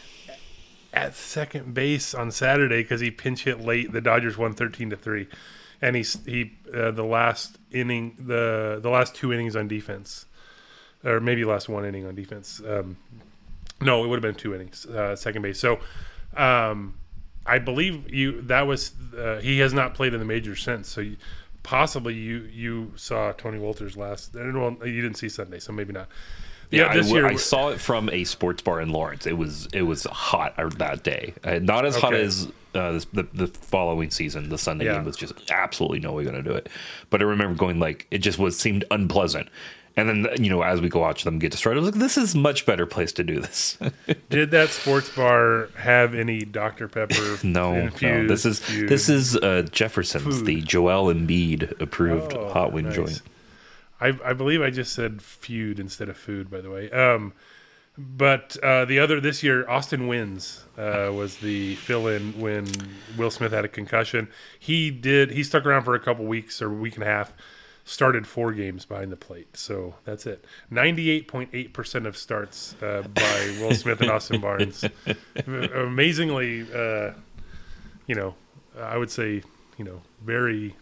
at second base on Saturday because he pinch hit late. The Dodgers won thirteen to three, and he he uh, the last inning the the last two innings on defense, or maybe last one inning on defense. Um, no, it would have been two innings, uh, second base. So, um, I believe you that was uh, he has not played in the majors since. So. You, Possibly you you saw Tony Wolters last. Well, you didn't see Sunday, so maybe not. Yeah, Yeah, this I, w- year I saw it from a sports bar in Lawrence. It was it was hot that day. Uh, not as hot Okay. as uh, this, the the following season. The Sunday Yeah. game was just absolutely no way going to do it. But I remember going like it just was seemed unpleasant. And then you know as we go watch them get destroyed, I was like, this is a much better place to do this. Did that sports bar have any Doctor Pepper? no, no, infused this is food? this is uh, Jefferson's, Food. the Joel Embiid approved Oh, hot wing nice. joint. I, I believe I just said feud instead of food, by the way. Um, but uh, the other this year, Austin Wins uh, was the fill-in when Will Smith had a concussion. He did. He stuck around for a couple weeks or a week and a half. Started four games behind the plate, so that's it. Ninety-eight point eight percent of starts uh, by Will Smith and Austin Barnes. Amazingly, uh, you know, I would say, you know, very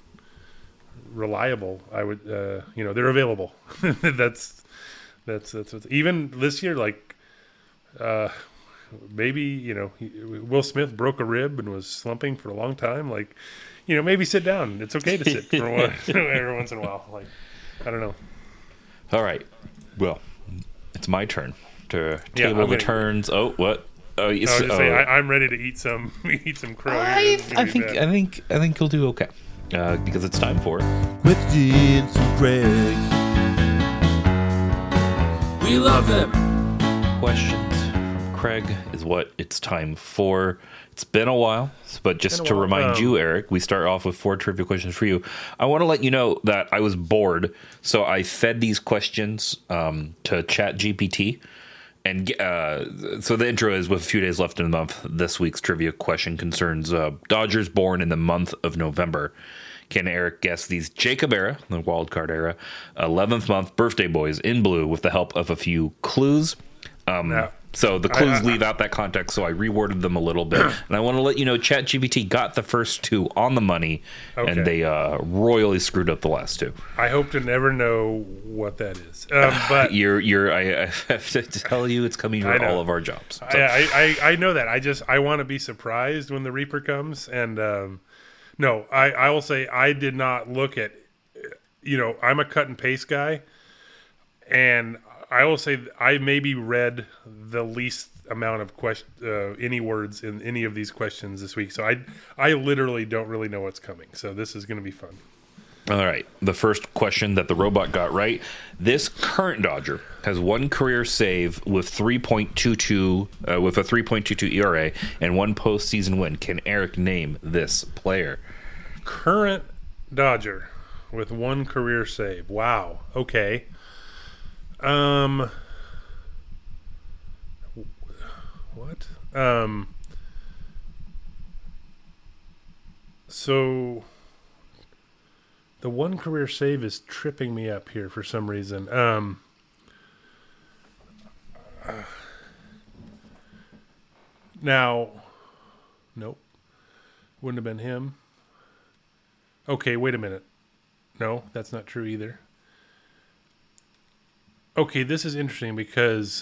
reliable. I would, uh, you know, they're available. that's that's that's what's, even this year. Like, uh, maybe you know, he, Will Smith broke a rib and was slumping for a long time. Like. You know, maybe sit down. It's okay to sit for one, every once in a while. Like, I don't know. All right, well, it's my turn. to Yeah, table I'm the gonna- turns. Oh, what? Oh, I was yes, just oh. saying, I, I'm ready to eat some eat some crow. I, Here. It's gonna I be think bad. I think I think you'll do okay uh, because it's time for Questions from Craig. We love them. questions from Craig is what it's time for. It's been a while, but just Been a to while. remind Um, you, Eric, we start off with four trivia questions for you. I want to let you know that I was bored, so I fed these questions um, to ChatGPT. And uh, so the intro is with a few days left in the month. This week's trivia question concerns uh, Dodgers born in the month of November. Can Eric guess these Jacob era, the wild card era, eleventh month birthday boys in blue with the help of a few clues? Um, No. So the clues I- I- leave out that context, so I reworded them a little bit. And I want to let you know ChatGPT got the first two on the money, Okay. and they uh, royally screwed up the last two. I hope to never know what that is. Um, but You're, you're. I, I have to tell you, it's coming I for know. all of our jobs. So. I, I, I I know that. I just I want to be surprised when the Reaper comes. And um, no, I, I will say I did not look at. You know, I'm a cut and paste guy, and I will say I maybe read the least amount of question uh, any words in any of these questions this week. So I I literally don't really know what's coming. So this is going to be fun. All right. The first question that the robot got right. This current Dodger has one career save with three point two two uh, with a three point two two E R A and one postseason win. Can Eric name this player? Current Dodger with one career save. Wow. Okay. Um. What? Um. So the one career save is tripping me up here for some reason. Um. uh, now, nope. Wouldn't have been him. Okay, wait a minute. No, that's not true either. Okay, this is interesting because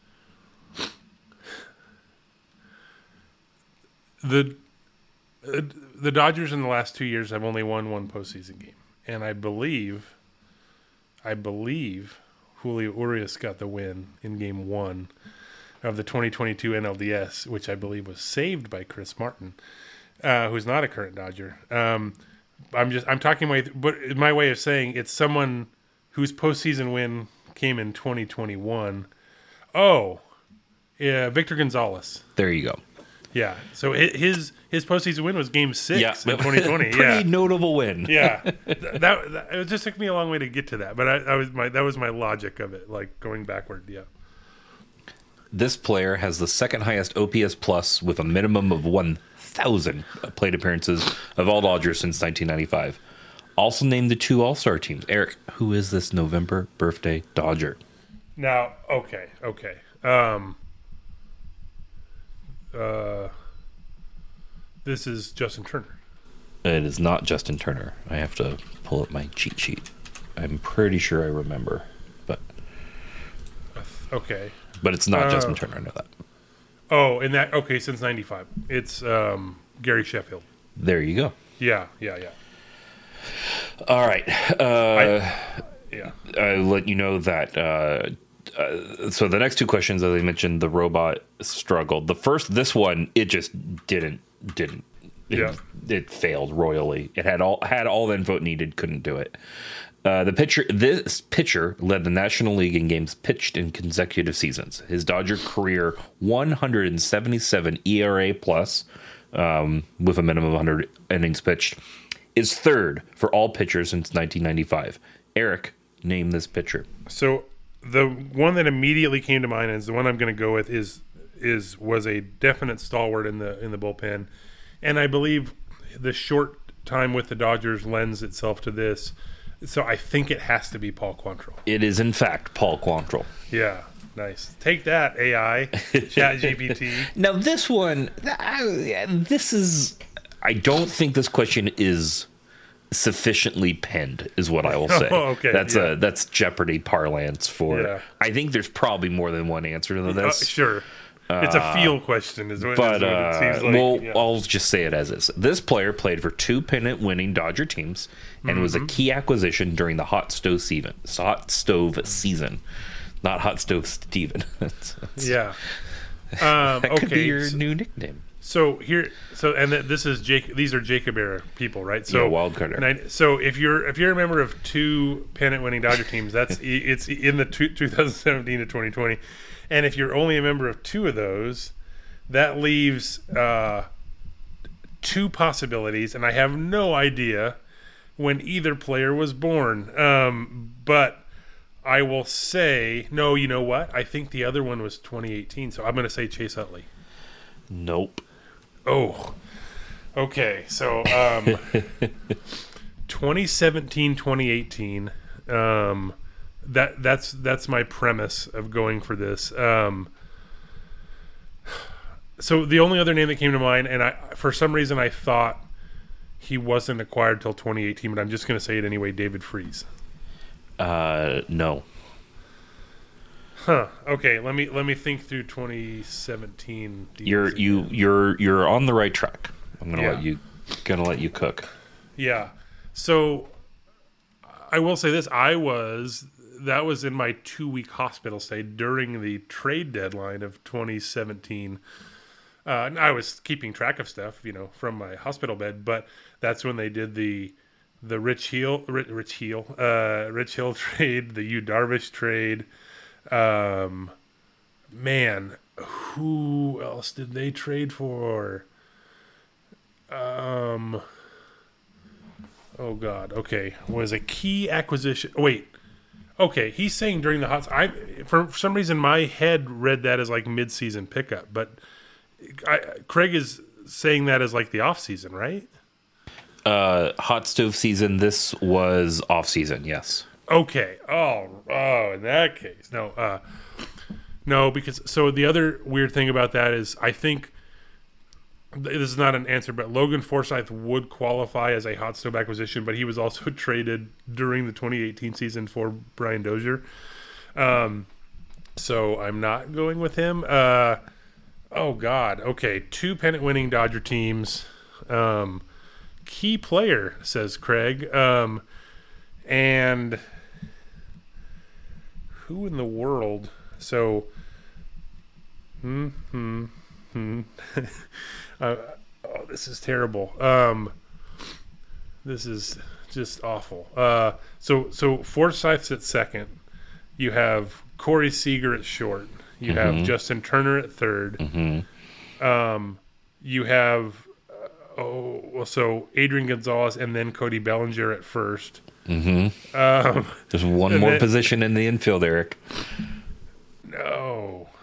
the uh, the Dodgers in the last two years have only won one postseason game, and I believe, I believe, Julio Urias got the win in Game One of the twenty twenty-two N L D S, which I believe was saved by Chris Martin, uh, who's not a current Dodger. Um, I'm just I'm talking my but my way of saying it's someone whose postseason win came in twenty twenty-one. Oh, yeah, Victor Gonzalez. There you go. Yeah, so hi- his his postseason win was Game Six Yeah. in twenty twenty. Pretty yeah, notable win. yeah. Th- That, that it just took me a long way to get to that, but I, I was my that was my logic of it, like going backward. Yeah. This player has the second highest O P S plus with a minimum of one thousand plate appearances of all Dodgers since nineteen ninety-five. Also named the two All-Star teams. Eric, who is this November birthday Dodger? Now, okay, okay. Um, uh, this is Justin Turner. It is not Justin Turner. I have to pull up my cheat sheet. I'm pretty sure I remember, but Okay. but it's not Uh, Justin Turner. I know that. Oh, and that okay since ninety-five. It's um, Gary Sheffield. There you go. Yeah, yeah, yeah. All right. Uh, Yeah. I'll let you know that. Uh, uh, so the next two questions, as I mentioned, the robot struggled. The first, this one, it just didn't didn't. It, Yeah. it failed royally. It had all had all the info it needed, couldn't do it. Uh, the pitcher, this pitcher led the National League in games pitched in consecutive seasons. His Dodger career one seventy-seven E R A plus, um, with a minimum of one hundred innings pitched, is third for all pitchers since nineteen ninety-five. Eric, name this pitcher. So the one that immediately came to mind is the one I'm going to go with is is was a definite stalwart in the in the bullpen, and I believe the short time with the Dodgers lends itself to this. So I think it has to be Paul Quantrill. It is, in fact, Paul Quantrill. Yeah, nice. Take that, A I, Chat G P T. Now, this one, I- this is, I don't think this question is sufficiently penned, is what I will say. Oh, okay, That's yeah. a that's Jeopardy parlance for. Yeah. I think there's probably more than one answer to Uh, this. sure. It's a feel question, is what, But is what uh, it seems like. well, yeah. I'll just say it as is. This player played for two pennant-winning Dodger teams and was a Mm-hmm. key acquisition during the hot stove season. Hot stove season. not Hot Stove Steven. That's- that's- Yeah. Um, that okay. could be your new nickname. So here, so and th- this is Jake. These are Jacob era people, right? So Yeah, wild card era. and I, so if you're if you're a member of two pennant-winning Dodger teams, that's i- it's in the two, twenty seventeen to twenty twenty, and if you're only a member of two of those, that leaves uh, two possibilities, and I have no idea when either player was born. Um, but I will say no. You know what? I think the other one was twenty eighteen, so I'm going to say Chase Utley. Nope. Oh, okay. So, um, twenty seventeen, twenty eighteen. Um, that that's that's my premise of going for this. Um, so the only other name that came to mind, and I for some reason I thought he wasn't acquired till twenty eighteen, but I'm just going to say it anyway. David Freese. Uh, no. Huh. Okay. Let me let me think through twenty seventeen. You're you you're you're on the right track. I'm gonna Yeah. let you gonna let you cook. Yeah. So I will say this. I was, that was in my two week hospital stay during the trade deadline of twenty seventeen. Uh, and I was keeping track of stuff, you know, from my hospital bed, but that's when they did the, the Rich Hill, Rich, Rich Hill, uh, Rich Hill trade, the Yu Darvish trade. Um, man, who else did they trade for? Um, oh God. Okay. Was a key acquisition. Oh, wait. Okay. He's saying during the hot, I, for, for some reason, my head read that as like mid-season pickup, but I, Craig is saying that as like the off season, right? Uh, hot stove season. This was off season. Yes. Okay. Oh, oh, in that case, no, uh, no, because so the other weird thing about that is I think this is not an answer, but Logan Forsythe would qualify as a hot stove acquisition, but he was also traded during the twenty eighteen season for Brian Dozier. Um, so I'm not going with him. Uh, oh God. Okay. Two pennant winning Dodger teams. Um, key player, says Craig. Um, and who in the world? So, hmm, hmm, hmm. uh, oh, this is terrible. Um, this is just awful. Uh, so, so Forsythe's at second. You have Corey Seager at short. You Mm-hmm. have Justin Turner at third. Mm-hmm. Um, you have uh, oh, well, so Adrian Gonzalez and then Cody Bellinger at first. Mm-hmm. Um, There's one and more then- position in the infield, Eric. No,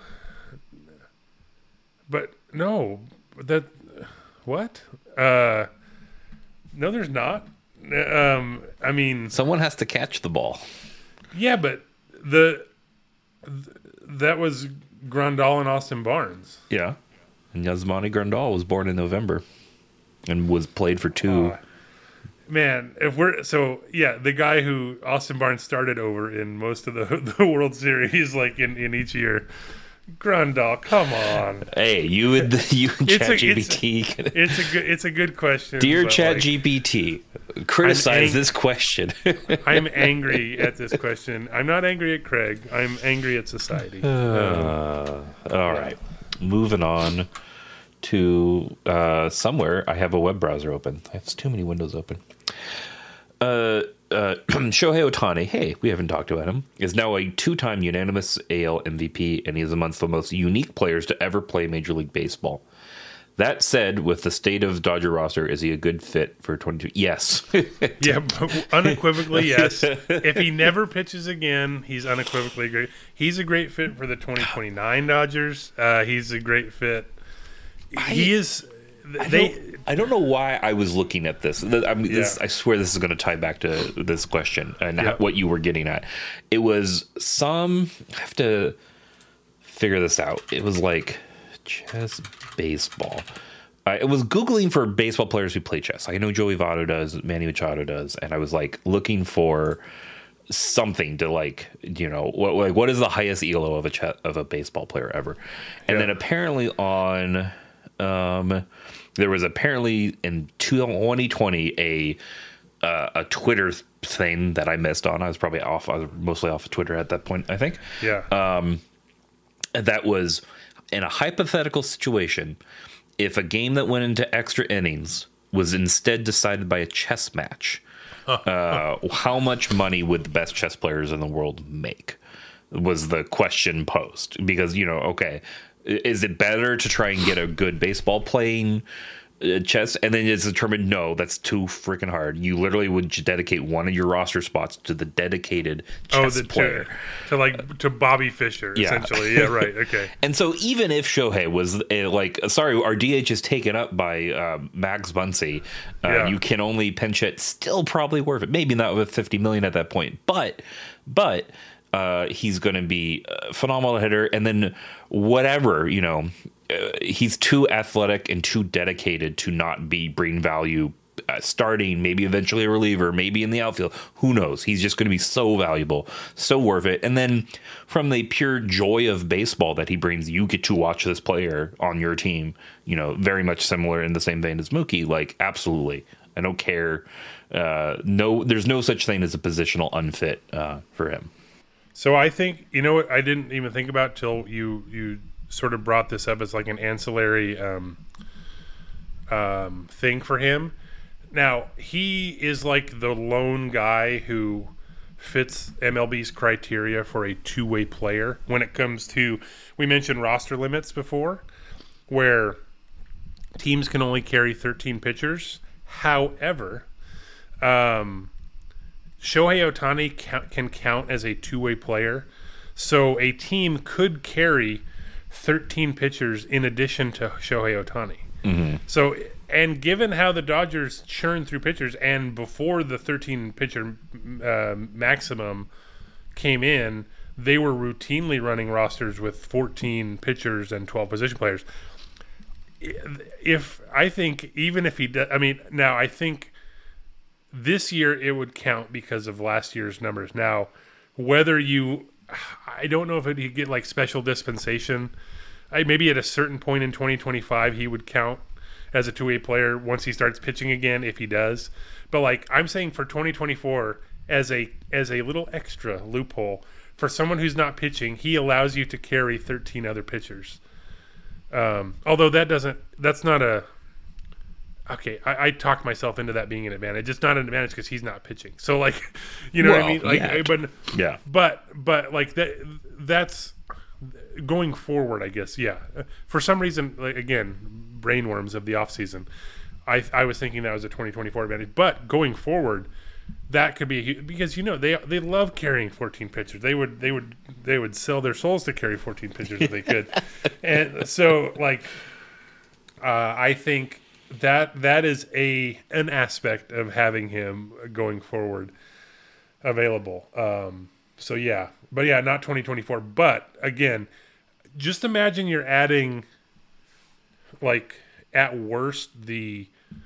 but no, that what? Uh, no, there's not. Um, I mean, Someone has to catch the ball. yeah, but the th- that was Grandal and Austin Barnes. Yeah. And Yasmani Grandal was born in November and was played for two. Uh, Man, if we're so yeah, the guy who Austin Barnes started over in most of the the World Series, like in, in each year, Grandal, come on. Hey, you and the, you and It's a- ChatGPT. It's a good it's a good question. Dear but, like, ChatGPT, criticize ang- this question. I'm angry at this question. I'm not angry at Craig. I'm angry at society. Uh, all right. Moving on to uh, somewhere. I have a web browser open. That's too many windows open. Uh, uh, Shohei Ohtani, hey, we haven't talked about him, is now a two-time unanimous A L M V P, and he is amongst the most unique players to ever play Major League Baseball. That said, with the state of Dodger roster, is he a good fit for twenty-two? Yes. Yeah, but unequivocally, yes. If he never pitches again, he's unequivocally great. He's a great fit for the twenty twenty-nine Dodgers. Uh, he's a great fit. He I- is. I They. don't, I don't know why I was looking at this. I mean, this, Yeah. I swear this is going to tie back to this question and Yeah. what you were getting at. It was some. I have to figure this out. It was like chess baseball. I was Googling for baseball players who play chess. I know Joey Votto does, Manny Machado does, and I was like looking for something to like, you know, what like what is the highest E L O of a ch- of a baseball player ever? And Yeah. then apparently on. Um, there was apparently in twenty twenty a uh, a Twitter thing that I missed on. I was probably off. I was mostly off of Twitter at that point, I think. Yeah. Um, that was in a hypothetical situation. If a game that went into extra innings was instead decided by a chess match, uh, how much money would the best chess players in the world make? Was the question posed. Because, you know, okay, is it better to try and get a good baseball playing uh, chess? And then it's determined, no, that's too freaking hard. You literally would dedicate one of your roster spots to the dedicated chess oh, the, player. To, to like to Bobby Fischer, Yeah. essentially. Yeah, right. Okay. And so even if Shohei was uh, like, sorry, our D H is taken up by uh, Max Muncy, uh, Yeah. you can only pinch it, still probably worth it. Maybe not with fifty million at that point, but, but, Uh, he's going to be a phenomenal hitter, and then whatever, you know, uh, he's too athletic and too dedicated to not be bring value uh, starting, maybe eventually a reliever, maybe in the outfield. Who knows? He's just going to be so valuable, so worth it. And then from the pure joy of baseball that he brings, you get to watch this player on your team, you know, very much similar in the same vein as Mookie. Like, absolutely. I don't care. Uh, no, there's no such thing as a positional unfit uh, for him. So I think, you know what I didn't even think about till you you sort of brought this up as like an ancillary um, um, thing for him. Now, he is like the lone guy who fits M L B's criteria for a two-way player when it comes to, we mentioned roster limits before, where teams can only carry thirteen pitchers. However, um, Shohei Ohtani count, can count as a two-way player. So a team could carry thirteen pitchers in addition to Shohei Ohtani. Mm-hmm. So, and given how the Dodgers churn through pitchers, and before the thirteen pitcher uh, maximum came in, they were routinely running rosters with fourteen pitchers and twelve position players. If I think, even if he does, I mean, now I think this year it would count because of last year's numbers. Now, whether you, I don't know if he'd get like special dispensation. I, maybe at a certain point in twenty twenty-five he would count as a two-way player once he starts pitching again, if he does. But like I'm saying, for twenty twenty-four, as a as a little extra loophole for someone who's not pitching, he allows you to carry thirteen other pitchers. Um, although that doesn't, that's not a. Okay, I, I talked myself into that being an advantage. It's not an advantage because he's not pitching. So, like, you know well, what I mean? Like, yeah. but yeah, but but like that. That's going forward, I guess. Yeah. For some reason, like again, brainworms of the off season. I I was thinking that was a twenty twenty-four advantage, but going forward, that could be a, because you know they they love carrying fourteen pitchers. They would they would they would sell their souls to carry fourteen pitchers if they could, and so like, uh, I think. That that is a an aspect of having him going forward available. Um, so yeah, but yeah, not twenty twenty-four. But again, just imagine you're adding, like at worst, the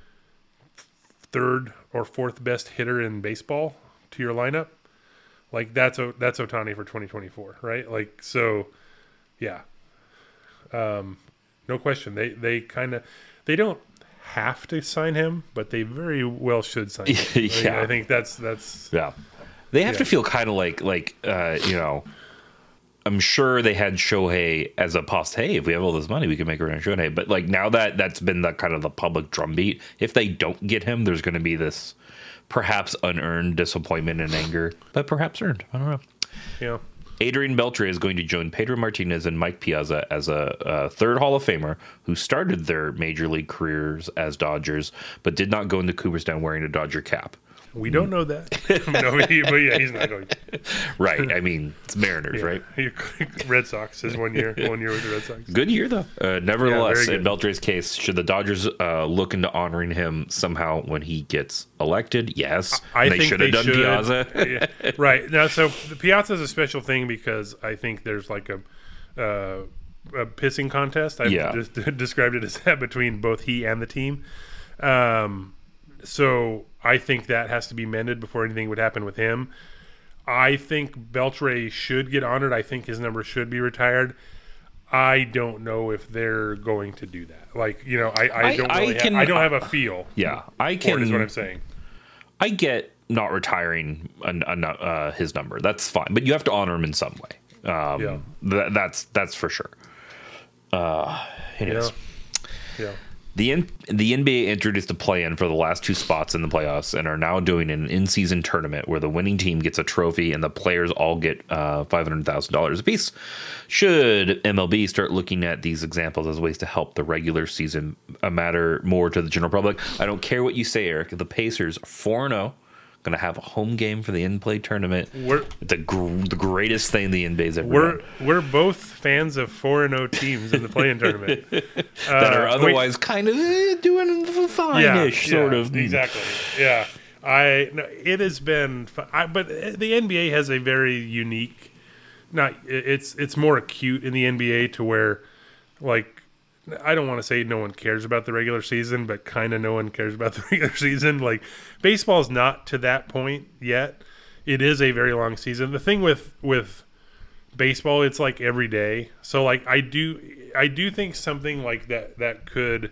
third or fourth best hitter in baseball to your lineup. Like that's that's Ohtani for twenty twenty-four, right? Like so, yeah. Um, no question. They they kind of they don't. have to sign him, but they very well should sign him. yeah. I, mean, I think that's that's yeah. They have yeah. to feel kind of like like uh, you know. I'm sure they had Shohei as a post. Hey, if we have all this money, we can make a run on Shohei. But like now that that's been the kind of the public drumbeat, if they don't get him, there's going to be this perhaps unearned disappointment and anger, but perhaps earned. I don't know. Yeah. Adrian Beltre is going to join Pedro Martinez and Mike Piazza as a, a third Hall of Famer who started their major league careers as Dodgers, but did not go into Cooperstown wearing a Dodger cap. We don't know that. no, he, but yeah, he's not going. Right. I mean, it's Mariners, yeah. right? Red Sox is one year. One year with the Red Sox. Good year, though. Uh, nevertheless, yeah, in Beltre's case, should the Dodgers uh, look into honoring him somehow when he gets elected? Yes. I they think should they have done should. Piazza. yeah. Right. Now, so the Piazza is a special thing because I think there's like a, uh, a pissing contest. I've yeah. just described it as that between both he and the team. Um, so I think that has to be mended before anything would happen with him. I think Beltre should get honored. I think his number should be retired. I don't know if they're going to do that. Like, you know, I, I don't I, really I can, ha- I don't have a feel. Yeah, I can. Is what I'm saying. I get not retiring an, an, uh, his number. That's fine, but you have to honor him in some way. Um, Yeah. th- that's that's for sure. Uh, anyways. Yeah. The N- the N B A introduced a play-in for the last two spots in the playoffs and are now doing an in-season tournament where the winning team gets a trophy and the players all get uh, five hundred thousand dollars apiece. Should M L B start looking at these examples as ways to help the regular season uh, matter more to the general public? I don't care what you say, Eric. The Pacers are four and oh. Going to have a home game for the in-play tournament. We're, it's a gr- the greatest thing the N B A's ever we're, done. We're both fans of four and oh teams in the play-in tournament. that uh, are otherwise wait, kind of eh, doing fine-ish, yeah, sort yeah, of. Exactly. Yeah. I. No, it has been... I, but the N B A has a very unique... Not It's it's more acute in the N B A to where, like, I don't want to say no one cares about the regular season, but kind of no one cares about the regular season. Like, baseball's not to that point yet. It is a very long season. The thing with with baseball, it's like every day. So, like, I do I do think something like that that could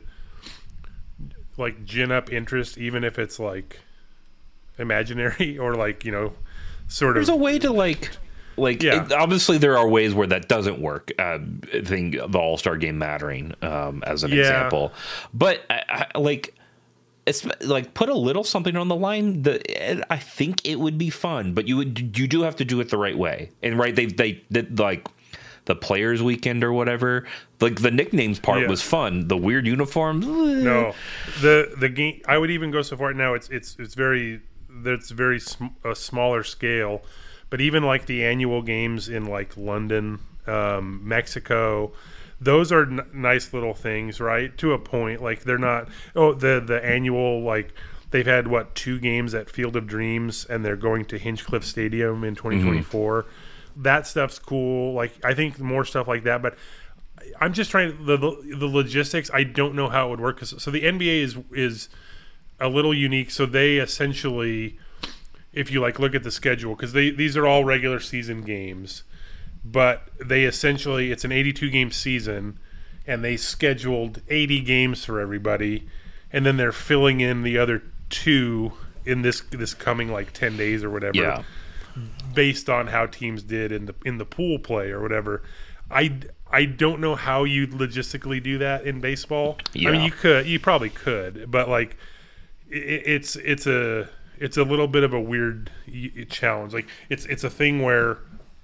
like gin up interest, even if it's like imaginary or like, you know, sort There's of. There's a way to like. Like, yeah. it, obviously, there are ways where that doesn't work. Uh, I think the All-Star game mattering um, as an yeah. example. But, I, I, like, it's like put a little something on the line. The, I think it would be fun. But you would, you do have to do it the right way. And, right, they, they did, like, the Players Weekend or whatever. Like, the nicknames part yeah. was fun. The weird uniforms. No. The the game, I would even go so far now, it's, it's, it's very, it's very sm- a smaller scale. But even like the annual games in like London, um, Mexico, those are n- nice little things, right? To a point. Like they're not. Oh, the the annual like they've had what two games at Field of Dreams, and they're going to Hinchcliffe Stadium in twenty twenty-four. Mm-hmm. That stuff's cool. Like I think more stuff like that. But I'm just trying the the, the logistics. I don't know how it would work. So the N B A is is a little unique. So they essentially. If you like look at the schedule, because they these are all regular season games, but they essentially it's an eighty-two game season, and they scheduled eighty games for everybody, and then they're filling in the other two in this this coming like ten days or whatever, yeah. based on how teams did in the in the pool play or whatever. I, I don't know how you logistically do that in baseball. Yeah. I mean, you could you probably could, but like it, it's it's a It's a little bit of a weird challenge. Like it's it's a thing where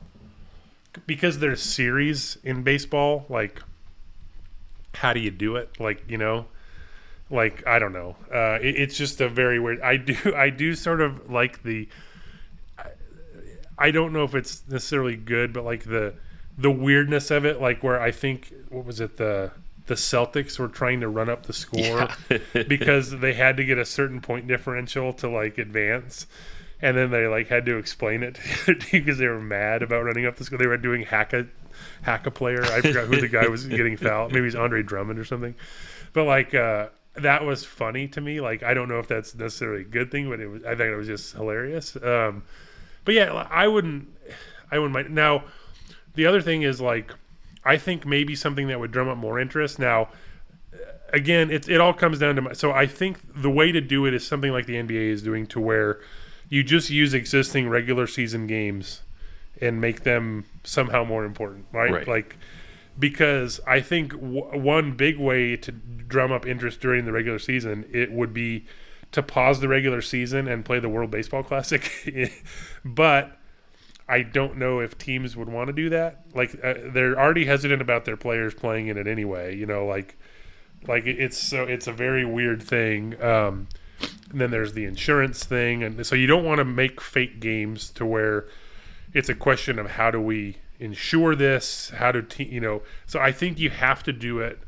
because there's series in baseball, like how do you do it? Like, you know, like I don't know. Uh, it, it's just a very weird. I do I do sort of like the. I, I don't know if it's necessarily good, but like the the weirdness of it, like where I think what was it the. The Celtics were trying to run up the score yeah. because they had to get a certain point differential to like advance, and then they like had to explain it because they were mad about running up the score. They were doing hack a hack a player. I forgot who the guy was getting fouled. Maybe it's Andre Drummond or something. But like uh, that was funny to me. Like I don't know if that's necessarily a good thing, but it was. I think it was just hilarious. Um, but yeah, I wouldn't. I wouldn't mind. Now, the other thing is like. I think maybe something that would drum up more interest. Now, again, it it all comes down to my, so I think the way to do it is something like the N B A is doing, to where you just use existing regular season games and make them somehow more important, right? Right. Like because I think w- one big way to drum up interest during the regular season it would be to pause the regular season and play the World Baseball Classic, but. I don't know if teams would want to do that. Like uh, they're already hesitant about their players playing in it anyway. You know, like like it's so it's a very weird thing. Um, and then there's the insurance thing, and so you don't want to make fake games to where it's a question of how do we insure this? How do te- you know? So I think you have to do it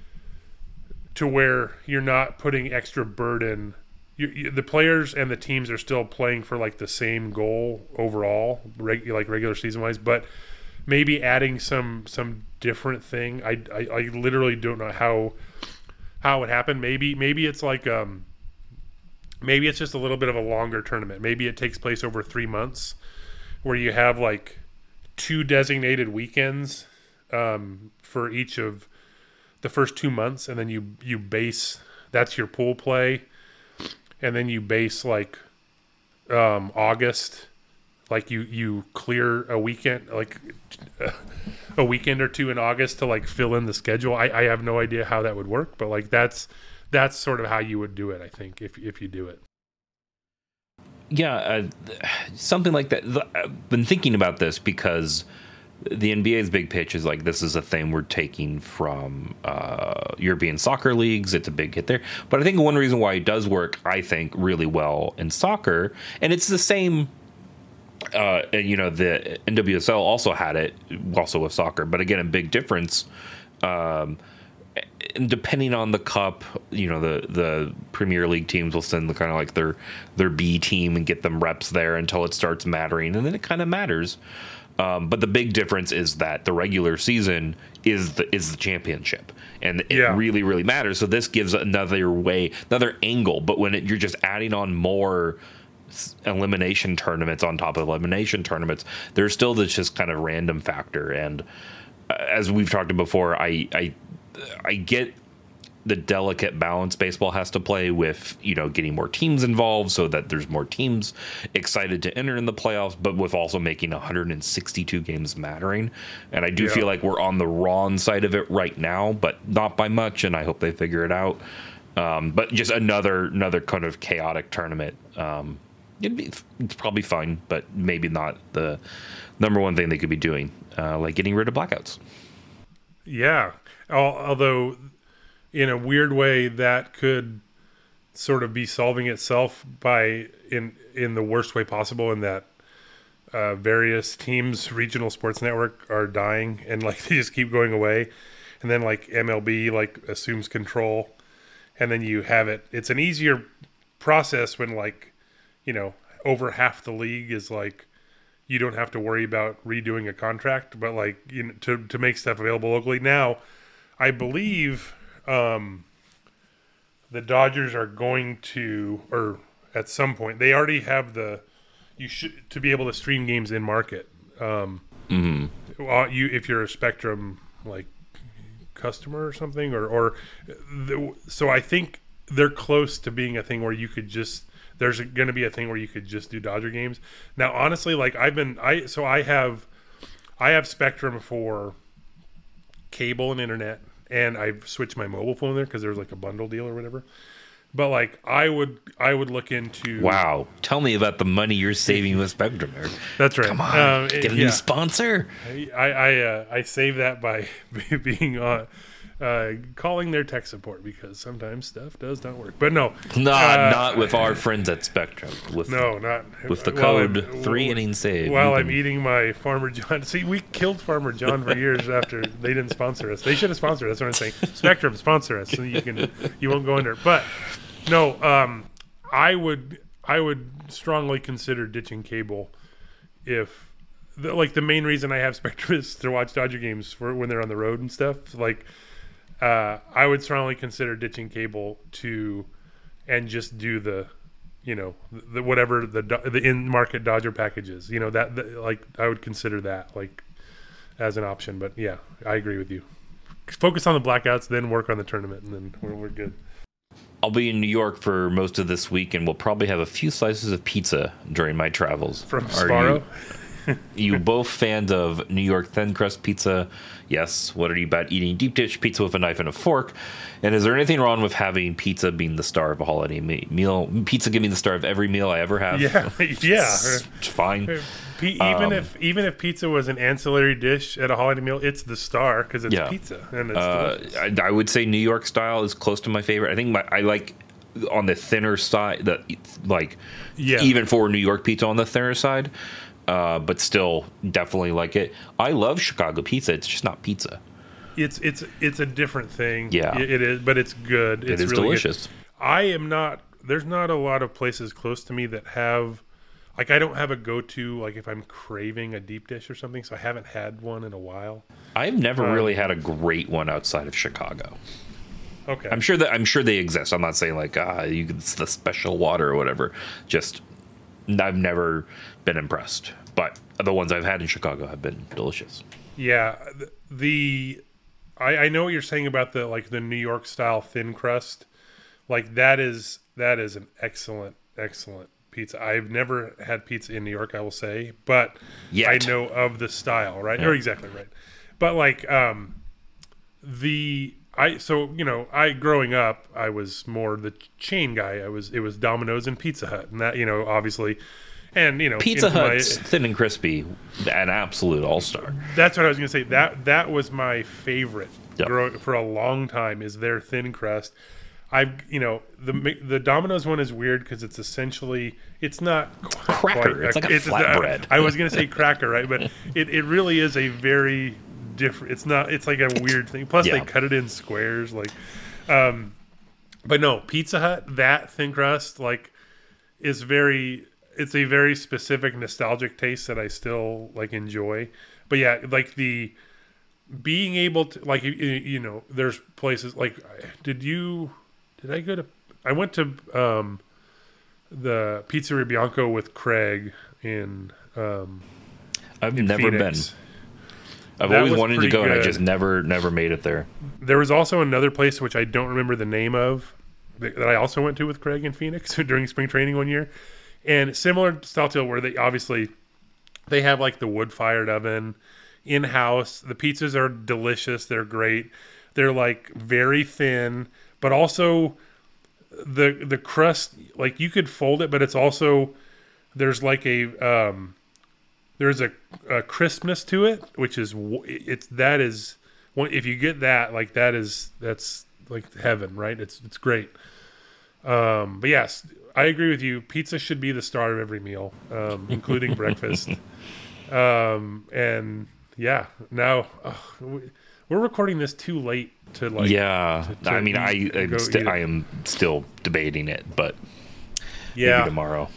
to where you're not putting extra burden. You, you, the players and the teams are still playing for like the same goal overall, reg, like regular season wise, but maybe adding some some different thing. I, I, I literally don't know how how it happened. Maybe maybe it's like um maybe it's just a little bit of a longer tournament. Maybe it takes place over three months, where you have like two designated weekends um, for each of the first two months, and then you you base that's your pool play. And then you base like um, August, like you you clear a weekend, like a weekend or two in August to like fill in the schedule. I, I have no idea how that would work, but like that's that's sort of how you would do it, I think, if if you do it. Yeah, uh, something like that. I've been thinking about this because the N B A's big pitch is like, this is a thing we're taking from uh, European soccer leagues. It's a big hit there. But I think one reason why it does work, I think, really well in soccer, and it's the same, uh, you know, the N W S L also had it, also with soccer. But again, a big difference. Um, and depending on the cup, you know, the, the Premier League teams will send the kind of like their their B team and get them reps there until it starts mattering, and then it kind of matters. Um, but the big difference is that the regular season is the is the championship, and it Yeah. really really matters. So this gives another way, another angle. But when it, you're just adding on more elimination tournaments on top of elimination tournaments, there's still this just kind of random factor. And uh, as we've talked about before, I I I get the delicate balance baseball has to play with, you know, getting more teams involved so that there's more teams excited to enter in the playoffs, but with also making one hundred sixty-two games mattering. And I do Yeah. feel like we're on the wrong side of it right now, but not by much. And I hope they figure it out. Um, but just another, another kind of chaotic tournament. Um, it'd be, it's probably fun, but maybe not the number one thing they could be doing, uh, like getting rid of blackouts. Yeah. Al- Although, in a weird way, that could sort of be solving itself by in in the worst way possible. In that uh, various teams, regional sports network, are dying, and like they just keep going away, and then like M L B like assumes control, and then you have it. It's an easier process when like you know over half the league is like. You don't have to worry about redoing a contract, but like you know, to to make stuff available locally now, I believe um, the Dodgers are going to, or at some point, they already have the you should to be able to stream games in market. Um, Mm-hmm. well, you if you're a Spectrum like customer or something, or or the, so I think they're close to being a thing where you could just. There's going to be a thing where you could just do Dodger games. Now, honestly, like I've been, I so I have, I have Spectrum for cable and internet, and I've switched my mobile phone there because there's like a bundle deal or whatever. But like I would, I would look into. Wow, tell me about the money you're saving with Spectrum, Eric. That's right. Come on, Um, get a yeah. new sponsor. I I uh, I save that by being on. Uh, calling their tech support because sometimes stuff does not work. But no, Not uh, not with our friends at Spectrum. With no, not with the while code I'm- three inning save. While you I'm can- eating my Farmer John. See, we killed Farmer John for years after they didn't sponsor us. They should have sponsored us. That's what I'm saying. Spectrum sponsor us, so you can you won't go under. But no, um, I would I would strongly consider ditching cable if. The, like the main reason I have Spectrum is to watch Dodger games for when they're on the road and stuff. Like. Uh, I would strongly consider ditching cable to, and just do the, you know, the whatever the the in market Dodger packages. You know that the, like I would consider that like as an option. But yeah, I agree with you. Focus on the blackouts, then work on the tournament, and then we're, we're good. I'll be in New York for most of this week, and we'll probably have a few slices of pizza during my travels. From Are Sparrow. You, you both fans of New York thin crust pizza? Yes. What are you about eating deep dish pizza with a knife and a fork? And is there anything wrong with having pizza being the star of a holiday me- meal? Pizza giving the star of every meal I ever have? Yeah, yeah. It's, it's fine. P- even Um, if even if pizza was an ancillary dish at a holiday meal, it's the star because it's Yeah. pizza and it's Uh, delicious. I, I would say New York style is close to my favorite. I think my, I like on the thinner side, the like Yeah. even for New York pizza on the thinner side, uh, but still definitely like it. I love Chicago pizza. It's just not pizza. It's it's it's a different thing. Yeah. it, it is, but it's good. It It's is really good. delicious. I am not. There's not a lot of places close to me that have, like, I don't have a go-to. Like, if I'm craving a deep dish or something, so I haven't had one in a while. I've never Um, really had a great one outside of Chicago. Okay, I'm sure that I'm sure they exist. I'm not saying like ah, you it's the special water or whatever. Just I've never been impressed. But the ones I've had in Chicago have been delicious. Yeah, th- the I, I know what you're saying about the like the New York style thin crust. Like that is that is an excellent excellent pizza. I've never had pizza in New York, I will say, but Yet. I know of the style, right? Yeah. You're exactly right. But like um, the I so you know I growing up, I was more the chain guy. I was it was Domino's and Pizza Hut, and that you know obviously, and you know Pizza into my- Hut's thin and crispy, an absolute all star. That's what I was going to say. That that was my favorite Yep. growing for a long time. Is their thin crust. I've you know the the Domino's one is weird because it's essentially it's not Cracker. quite- It's like a flatbread. I was going to say cracker, right? But it, it really is a very different. It's not. It's like a weird thing. Plus Yeah. they cut it in squares, like. Um, but no, Pizza Hut, that thin crust like is very. It's a very specific nostalgic taste that I still like enjoy. But yeah, like the being able to like you, you know, there's places like did you did I go to I went to um, the Pizzeria Bianco with Craig in um, I've in never Phoenix. been. I've That always was wanted to pretty go, and I good. just never, never made it there. There was also another place which I don't remember the name of that that I also went to with Craig in Phoenix during spring training one year, and similar style to where they obviously they have like the wood fired oven in house. The pizzas are delicious. They're great. They're like very thin, but also the the crust like you could fold it, but it's also there's like a um, there's a, a crispness to it, which is w- it's that is one if you get that like that is that's like heaven, right? It's it's great. Um, but yes, I agree with you. Pizza should be the start of every meal, um, including breakfast. Um, and yeah, now ugh, we, we're recording this too late to like. Yeah, to- to I mean, eat- I to I'm go sti- eat it. I am still debating it, but Yeah. maybe tomorrow.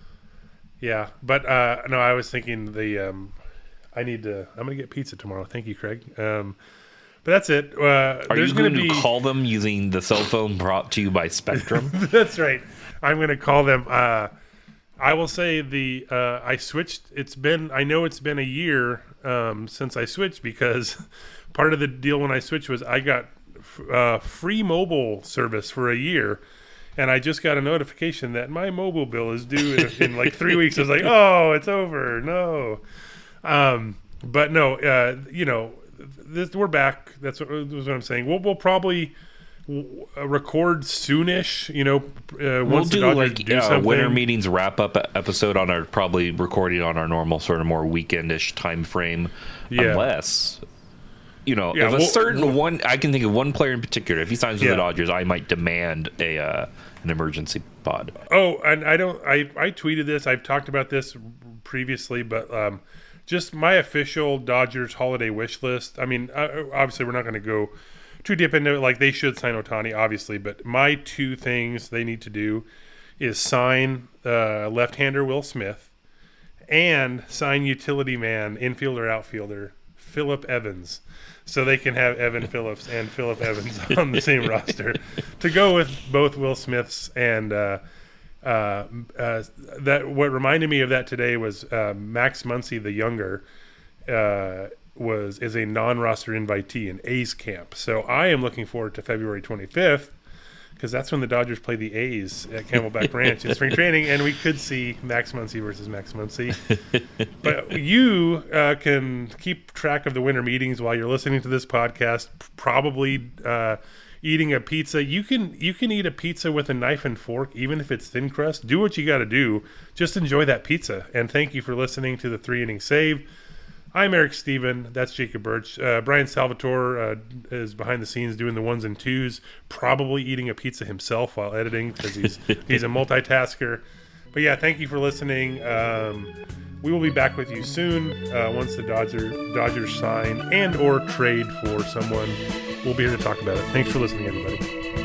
Yeah, but uh, no, I was thinking the um, I need to. I'm gonna get pizza tomorrow. Thank you, Craig. Um, but that's it. Uh, Are there's you gonna going be. to call them using the cell phone brought to you by Spectrum? That's right. I'm gonna call them. Uh, I will say the uh, I switched. It's been. I know it's been a year um, since I switched because part of the deal when I switched was I got uh, free mobile service for a year. And I just got a notification that my mobile bill is due in, in like three weeks. I was like, "Oh, it's over." No, um, but no, uh, you know, this, we're back. That's what, that's what I'm saying. We'll we'll probably w- record soonish. You know, uh, We'll once the do Dodgers like do uh, something. winter meetings wrap up episode on our probably recording on our normal sort of more weekendish time frame, Yeah. unless. You know, Yeah, if a we'll- certain we'll- one, I can think of one player in particular. If he signs with Yeah. the Dodgers, I might demand a uh, an emergency pod. Oh, and I don't. I I tweeted this. I've talked about this previously, but um, just my official Dodgers holiday wish list. I mean, uh, obviously, we're not going to go too deep into it. Like they should sign Ohtani, obviously, but my two things they need to do is sign uh, left-hander Will Smith and sign utility man, infielder, outfielder Phillip Evans. So they can have Evan Phillips and Phillip Evans on the same roster to go with both Will Smiths. And uh, uh, uh, that what reminded me of that today was uh, Max Muncy, the younger, uh, was is a non-roster invitee in A's camp. So I am looking forward to February twenty-fifth because that's when the Dodgers play the A's at Camelback Ranch in spring training, and we could see Max Muncy versus Max Muncy. But you uh, can keep track of the winter meetings while you're listening to this podcast, probably uh, eating a pizza. You can you can eat a pizza with a knife and fork, even if it's thin crust. Do what you got to do. Just enjoy that pizza. And thank you for listening to the Three Inning Save. I'm Eric Steven. That's Jacob Birch. Uh, Brian Salvatore uh, is behind the scenes doing the ones and twos, probably eating a pizza himself while editing because he's he's a multitasker. But yeah, thank you for listening. Um, we will be back with you soon uh, once the Dodger, Dodgers sign and or trade for someone. We'll be here to talk about it. Thanks for listening, everybody.